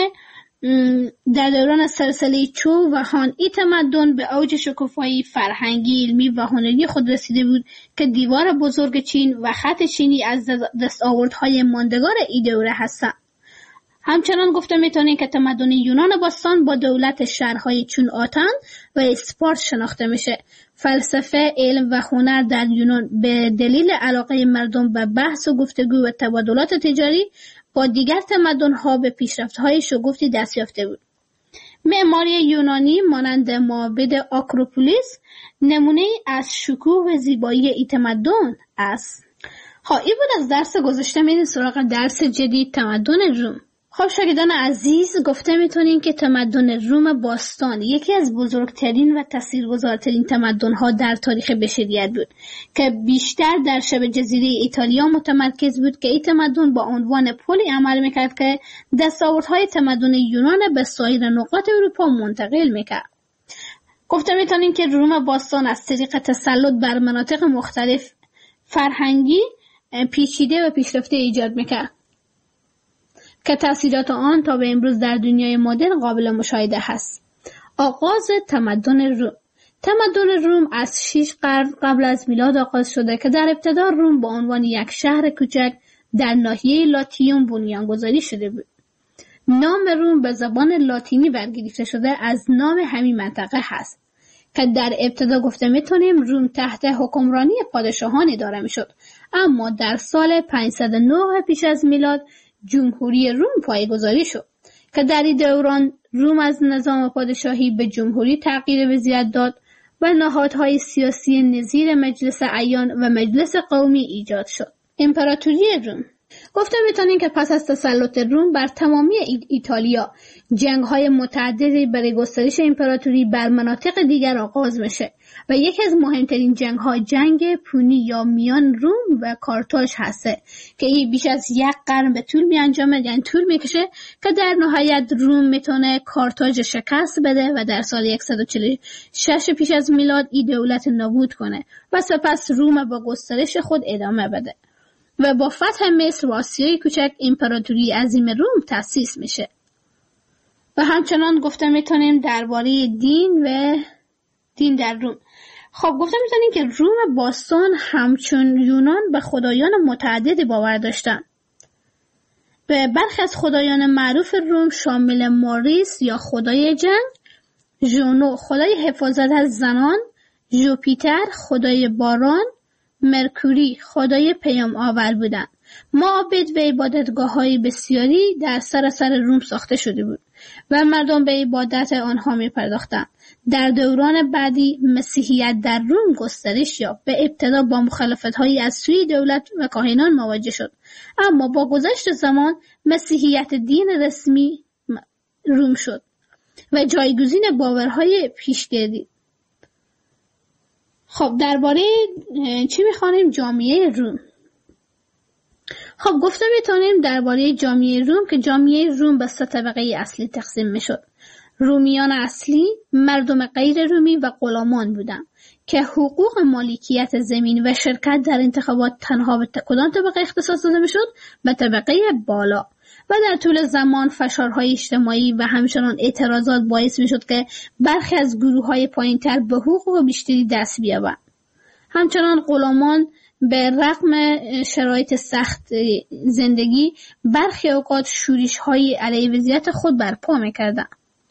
Speaker 2: در دوران سلسله چو و هان ای تمدن به اوج شکوفایی فرهنگی، علمی و هنری خود رسیده بود که دیوار بزرگ چین و خط چینی از دستاوردهای ماندگار این دوره هستند. همچنان گفته میتونیم که تمدن یونان باستان با دولت شهرهای چون آتن و اسپارت شناخته میشه. فلسفه، علم و هنر در یونان به دلیل علاقه مردم به بحث و گفتگو و تبادلات تجاری با دیگر تمدن‌ها به پیشرفت‌های شگفتی دست یافته بود. معماری یونانی مانند معابد آکروپولیس نمونه از شکوه و زیبایی این تمدن است. ها این بود از درس گذشته. میریم سراغ درس جدید، تمدن روم. خب شاگردان عزیز، گفته میتونیم که تمدن روم باستان یکی از بزرگترین و تاثیرگذارترین تمدن‌ها در تاریخ بشریت بود که بیشتر در شبه جزیره ایتالیا متمرکز بود که این تمدن با عنوان پلی عمل میکرد که دستاوردهای تمدن یونان به سایر نقاط اروپا منتقل میکرد. گفته میتونیم که روم باستان از طریق تسلط بر مناطق مختلف فرهنگی پیچیده و پیشرفته ایجاد میکرد که تأثیرات آن تا به امروز در دنیای مدرن قابل مشاهده هست. آغاز تمدن روم. تمدن روم از شش قرن قبل از میلاد آغاز شده که در ابتدا روم به عنوان یک شهر کوچک در ناحیه لاتیوم بنیانگذاری شده بود. نام روم به زبان لاتینی برگرفته شده از نام همین منطقه هست که در ابتدا گفته میتونیم روم تحت حکمرانی پادشاهان اداره میشد، اما در سال پانصد و نه پیش از میلاد جمهوری روم پایه‌گذاری شد که در این دوران روم از نظام پادشاهی به جمهوری تغییر وضعیت داد و نهادهای سیاسی نظیر مجلس اعیان و مجلس قومی ایجاد شد. امپراتوری روم. گفته میتونیم که پس از تسلط روم بر تمامی ایتالیا جنگ‌های متعددی برای گسترش امپراتوری بر مناطق دیگر آغاز میشه و یکی از مهمترین جنگ‌ها جنگ پونی یا میان روم و کارتاژ هسته که این بیش از یک قرن به طول میانجامه، یعنی طول میکشه که در نهایت روم میتونه کارتاژ شکست بده و در سال صد و چهل و شش پیش از میلاد این دولت نابود کنه و سپس روم با گسترش خود ادامه بده و با فتح مصر و آسیای کوچک امپراتوری عظیم روم تأسیس میشه. و همچنان گفته میتونیم درباره دین و دین در روم. خب گفته میتونیم که روم باستان همچون یونان به خدایان متعددی باور داشتن. به برخی از خدایان معروف روم شامل ماریس یا خدای جنگ، ژونو خدای حفاظت از زنان، ژوپیتر خدای باران، مرکوری خدای پیام آور بودند. معابد و عبادتگاه های بسیاری در سراسر روم ساخته شده بود و مردم به عبادت آنها می پرداختند. در دوران بعدی مسیحیت در روم گسترش یافت. به ابتدا با مخالفت هایی از سوی دولت و کاهنان مواجه شد، اما با گذشت زمان مسیحیت دین رسمی روم شد و جایگزین باورهای پیش گردید. خب درباره چی میخوانیم؟ جامعه روم. خب گفته میتونیم درباره جامعه روم که جامعه روم به سه طبقه اصلی تقسیم میشد. رومیان اصلی، مردم غیر رومی و غلامان بودند که حقوق مالکیت زمین و شرکت در انتخابات تنها به کدام طبقه اختصاص داده میشد؟ به طبقه بالا. و در طول زمان فشارهای اجتماعی و همچنان اعتراضات باعث میشد که برخی از گروه‌های پایین‌تر به حقوق بیشتری دست بیابند. همچنان غلامان به رغم شرایط سخت زندگی برخی اوقات شورش‌های علیه وضعیت خود برپا می‌کردند.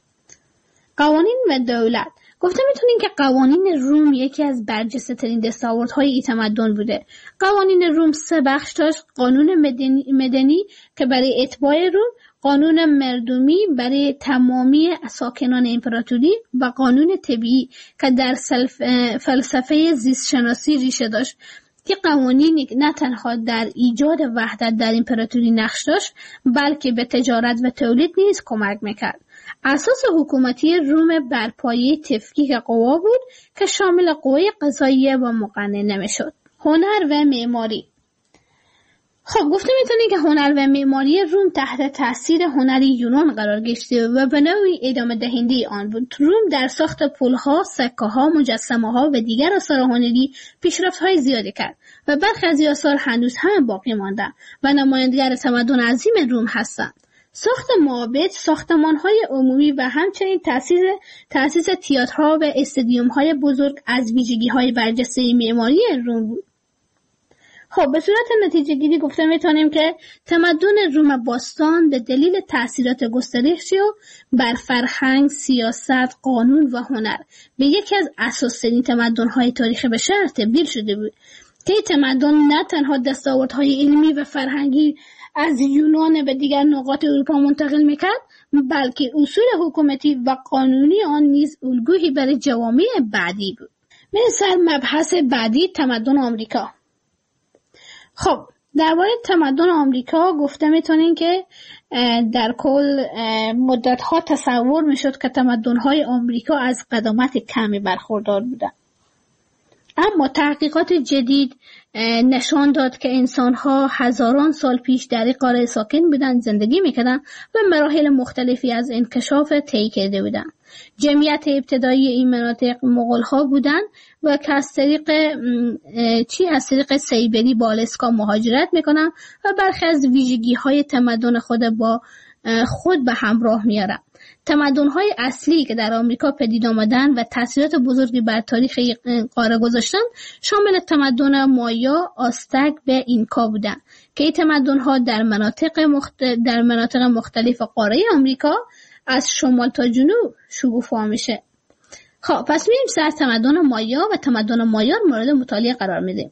Speaker 2: قوانین و دولت. گفته میتونیم که قوانین روم یکی از برجسته‌ترین دستاوردهای این تمدن بوده. قوانین روم سه بخش داشت: قانون مدنی, مدنی که برای اتباع روم، قانون مردمی برای تمامی ساکنان امپراتوری و قانون طبیعی که در فلسفه زیست شناسی ریشه داشت، که قوانینی نه تنها در ایجاد وحدت در امپراتوری نقش داشت بلکه به تجارت و تولید نیز کمک میکرد. اساس حکومتی روم بر پایه تفکیک قوا بود که شامل قوای قضاییه و مقننه میشد. هنر و معماری. خب گفته میتونیم که هنر و معماری روم تحت تاثیر هنر یونان قرار گرفته و به نوعی ادامه دهنده آن بود. روم در ساخت پل‌ها، سکه‌ها، مجسمه‌ها و دیگر آثار هنری پیشرفت‌های زیادی کرد و برخی از این آثار هنوز هم باقی ماندند و نمایندگر تمدن عظیم روم هستند. ساخت معابد، ساختمان‌های عمومی و همچنین تأسیس تأسیس تئاترها و استادیوم‌های بزرگ از ویژگی‌های برجسته معماری روم بود. خب به صورت نتیجه گیری گفته میتونیم که تمدن روم باستان به دلیل تأثیرات گسترشی بر فرهنگ، سیاست، قانون و هنر به یکی از اساس‌ترین تمدن‌های تاریخ بشر تبدیل شده بود که این تمدن نه تنها دستاوردهای علمی و فرهنگی از یونان به دیگر نقاط اروپا منتقل میکرد بلکه اصول حکومتی و قانونی آن نیز الگویی برای جوامع بعدی بود. مثل مبحث بعدی، تمدن آمریکا. خب درباره تمدن آمریکا گفته میتونین که در کل مدتها تصور میشد که تمدن‌های آمریکا از قدامت کمی برخوردار بودند، اما تحقیقات جدید نشان داد که انسان‌ها هزاران سال پیش در این قاره ساکن بودند، زندگی می‌کردند و مراحل مختلفی از انکشاف طی کرده بودند. جمعیت ابتدایی این مناطق مغول‌ها بودند و که از طریق چی از طریق سیبری با آلاسکا مهاجرت می‌کنند و برخی از ویژگی‌های تمدن خود با خود به همراه می‌آورند. تمدن‌های اصلی که در آمریکا پدید آمدند و تأثیرات بزرگی بر تاریخ قاره گذاشتند شامل تمدن مایا، آستک و اینکا بودند که این تمدن‌ها در مناطق مختلف در مناطق مختلف قاره آمریکا از شمال تا جنوب شکوفا میشه. خب پس میریم سر تمدن مایا و تمدن مایا مورد مطالعه قرار میدیم.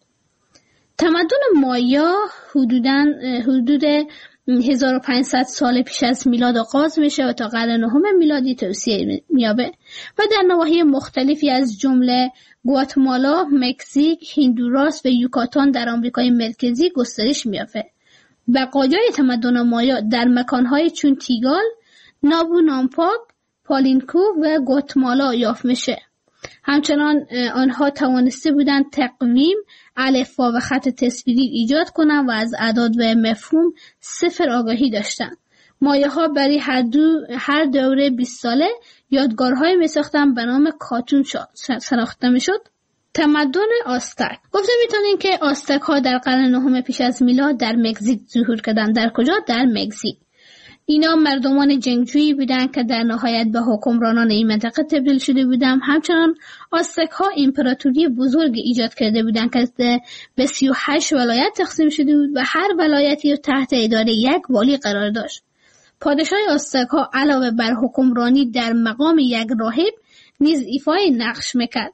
Speaker 2: تمدن مایا حدوداً حدود هزار و پانصد سال پیش از میلاد آغاز میشه و تا قرن نهم میلادی توسعه میابه و در نواحی مختلفی از جمله گواتمالا، مکزیک، هندوراس و یوکاتان در آمریکای مرکزی گسترش میافته. بقایای تمدن مایا در مکانهای چون تیگال، نابو نامپاک، پالینکو و گواتمالا یافت میشه. همچنان آنها توانسته بودند تقویم، الفبا و خط تصویری ایجاد کنند و از اعداد و مفهوم صفر آگاهی داشتند. مایاها برای هر دو هر دوره بیست ساله یادگارهای میساختند به نام کاتون شناخته میشد. تمدن آستک. گفته میتونین که آستک ها در قرن نهم پیش از میلاد در مکزیک ظهور کردند. در کجا؟ در مکزیک. اینا مردمان جنگجویی بودند که در نهایت به حکمرانان این منطقه تبدیل شده بودند. همچنان آزتک ها امپراتوری بزرگ ایجاد کرده بودند که به سی و هشت ولایت تقسیم شده بود و هر ولایتی تحت اداره یک والی قرار داشت. پادشاه آزتک ها علاوه بر حکمرانی در مقام یک راهب نیز ایفای نقش میکرد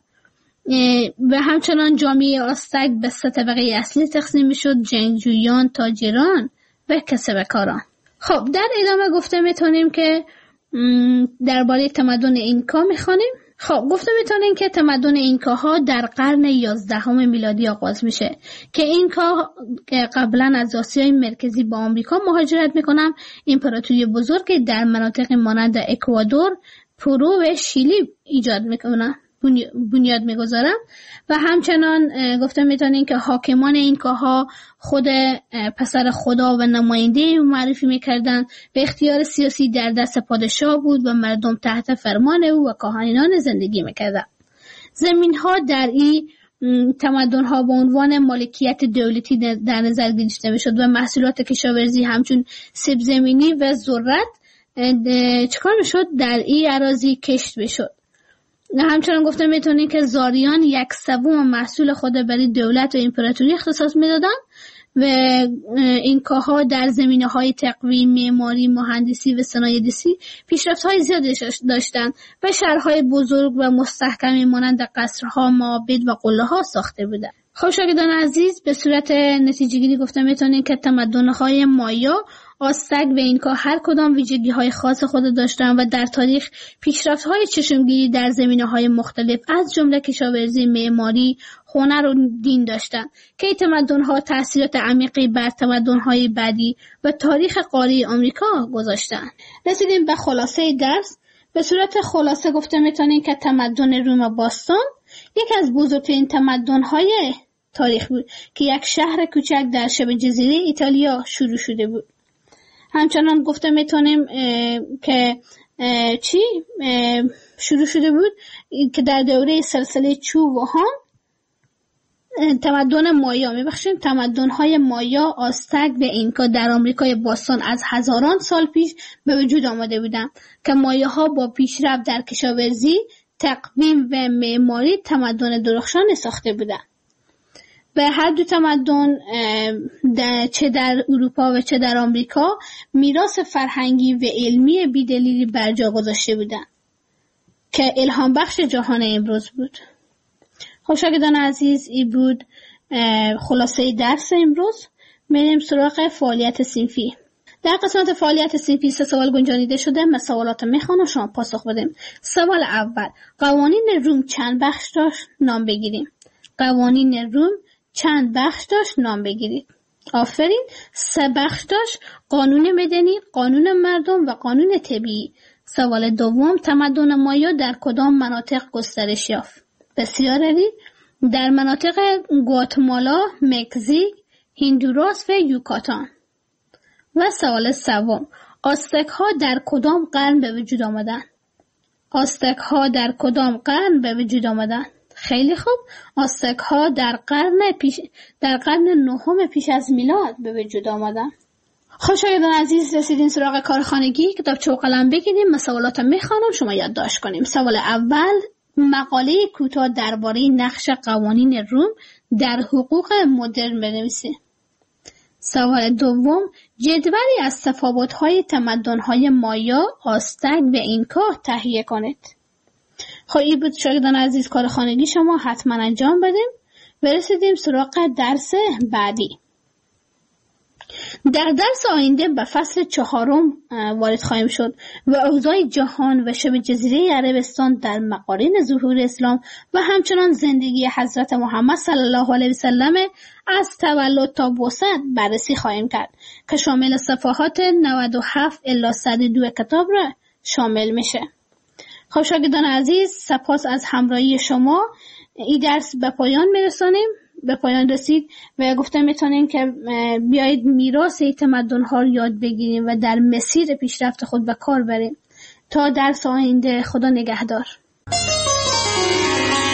Speaker 2: و همچنان جامعه آزتک به سه طبقه اصلی تقسیم میشد: جنگجویان، تاجران و کسبکاران. خب در ادامه گفته میتونیم که درباره تمدن اینکا میخوانیم. خب گفته میتونیم که تمدن اینکاها در قرن یازدهم میلادی آغاز میشه که اینکا قبلا از آسیای مرکزی با آمریکا مهاجرت میکنن. امپراتوری بزرگ در مناطق مانند اکوادور، پرو و شیلی ایجاد میکنن، بنیاد میگذارن و همچنان گفته میتونین که حاکمان اینکاها خود پسر خدا و نماینده معرفی میکردن و اختیار سیاسی در دست پادشاه بود و مردم تحت فرمان او و کاهنان زندگی میکردن. زمین ها در این تمدن ها به عنوان مالکیت دولتی در نظر گرفته میشد و محصولات کشاورزی همچون سیب زمینی و ذرت چکار میشد در این اراضی کشت میشد. همچنان گفته میتونیم که زاریان یک سوم محصول خود برای دولت و امپراتوری اختصاص میدادن و اینکاها در زمینه‌های تقویم، معماری، مهندسی و صنایع‌دستی پیشرفت‌های زیادی داشتند و شهرهای بزرگ و مستحکمی مانند قصرها، معابد و قله‌ها ساخته بودند. خب شاگردان عزیز، به صورت نتیجه‌گیری گفته میتونیم که تمدن‌های مایا، آزتک و اینکا هر کدام ویژگی‌های خاص خود داشتند و در تاریخ پیشرفت‌های چشمگیری در زمینه‌های مختلف از جمله کشاورزی، معماری، هنر و دین داشتند که این تمدن‌ها تأثیرات عمیقی بر تمدن‌های بعدی و تاریخ قاره آمریکا گذاشتند. رسیدیم به خلاصه درس. به صورت خلاصه گفته میتونیم که تمدن روم باستان یک از بزرگترین تمدن‌های تاریخ بود که یک شهر کوچک در شبه جزیره ایتالیا شروع شده بود. همچنان گفته میتونیم که چی شروع شده بود که در دوره سلسله چو و هان تمدن مایا میبخشیم تمدن‌های مایا، آزتک و اینکا در آمریکای باستان از هزاران سال پیش به وجود آمده بودند که مایاها با پیشرفت در کشاورزی، تقویم و معماری تمدن درخشان ساخته بودند. به هر دو تمدن در چه در اروپا و چه در آمریکا میراث فرهنگی و علمی بی‌دلیلی بر جا گذاشته بودند که الهام بخش جهان امروز بود. خب شاگردان عزیز، این بود خلاصه درس امروز. میریم سراغ فعالیت صنفی. در قسمت فعالیت صنفی سه سوال گنجانیده شده. من سوالات میخوام و شما پاسخ بدیم. سوال اول: قوانین روم چند بخش داشت؟ نام بگیریم. قوانین روم چند بخش داشت؟ نام بگیرید. آفرین. سه بخش داشت: قانون مدنی، قانون مردم و قانون طبیعی. سوال دوم: تمدن مایا در کدام مناطق گسترش یافت؟ بسیار عالی. در مناطق گواتمالا، مکزیک، هندوراس و یوکاتان. و سوال سوم: آزتک ها در کدام قرن به وجود آمدند؟ آزتک ها در کدام قرن به وجود آمدند؟ خیلی خوب. آزتک ها در قرن پیش در قرن نهم پیش از میلاد به وجود آمدند. خب شاگردان عزیز، رسیدین سراغ کارخانگی. کتابچه و قلم بگیریم، مسئولات میخوانم، شما یادداشت کنیم. سوال اول: مقاله کوتاه درباره نقش قوانین روم در حقوق مدرن بنویسید. سوال دوم: جدولی از تفاوت‌های تمدن‌های مایا، آزتک و اینکا تهیه کنید. خب این بود شاگردان عزیز کارخانگی شما، حتما انجام بدیم. و رسیدیم سراغ درس بعدی. در درس آینده به فصل چهارم وارد خواهیم شد و اوضاع جهان و شبه جزیره عربستان در مقارن ظهور اسلام و همچنان زندگی حضرت محمد صلی الله علیه و سلم از تولد تا بعثت بررسی خواهیم کرد که شامل صفحات نود و هفت الی صد و دو کتاب را شامل میشه. خب شاگردان عزیز، سپاس از همراهی شما. این درس به پایان میرسانیم. به پایان رسید و گفتم میتونیم که بیایید میراث تمدن ها رو یاد بگیریم و در مسیر پیشرفت خود به کار بریم. تا درس آینده، خدا نگهدار.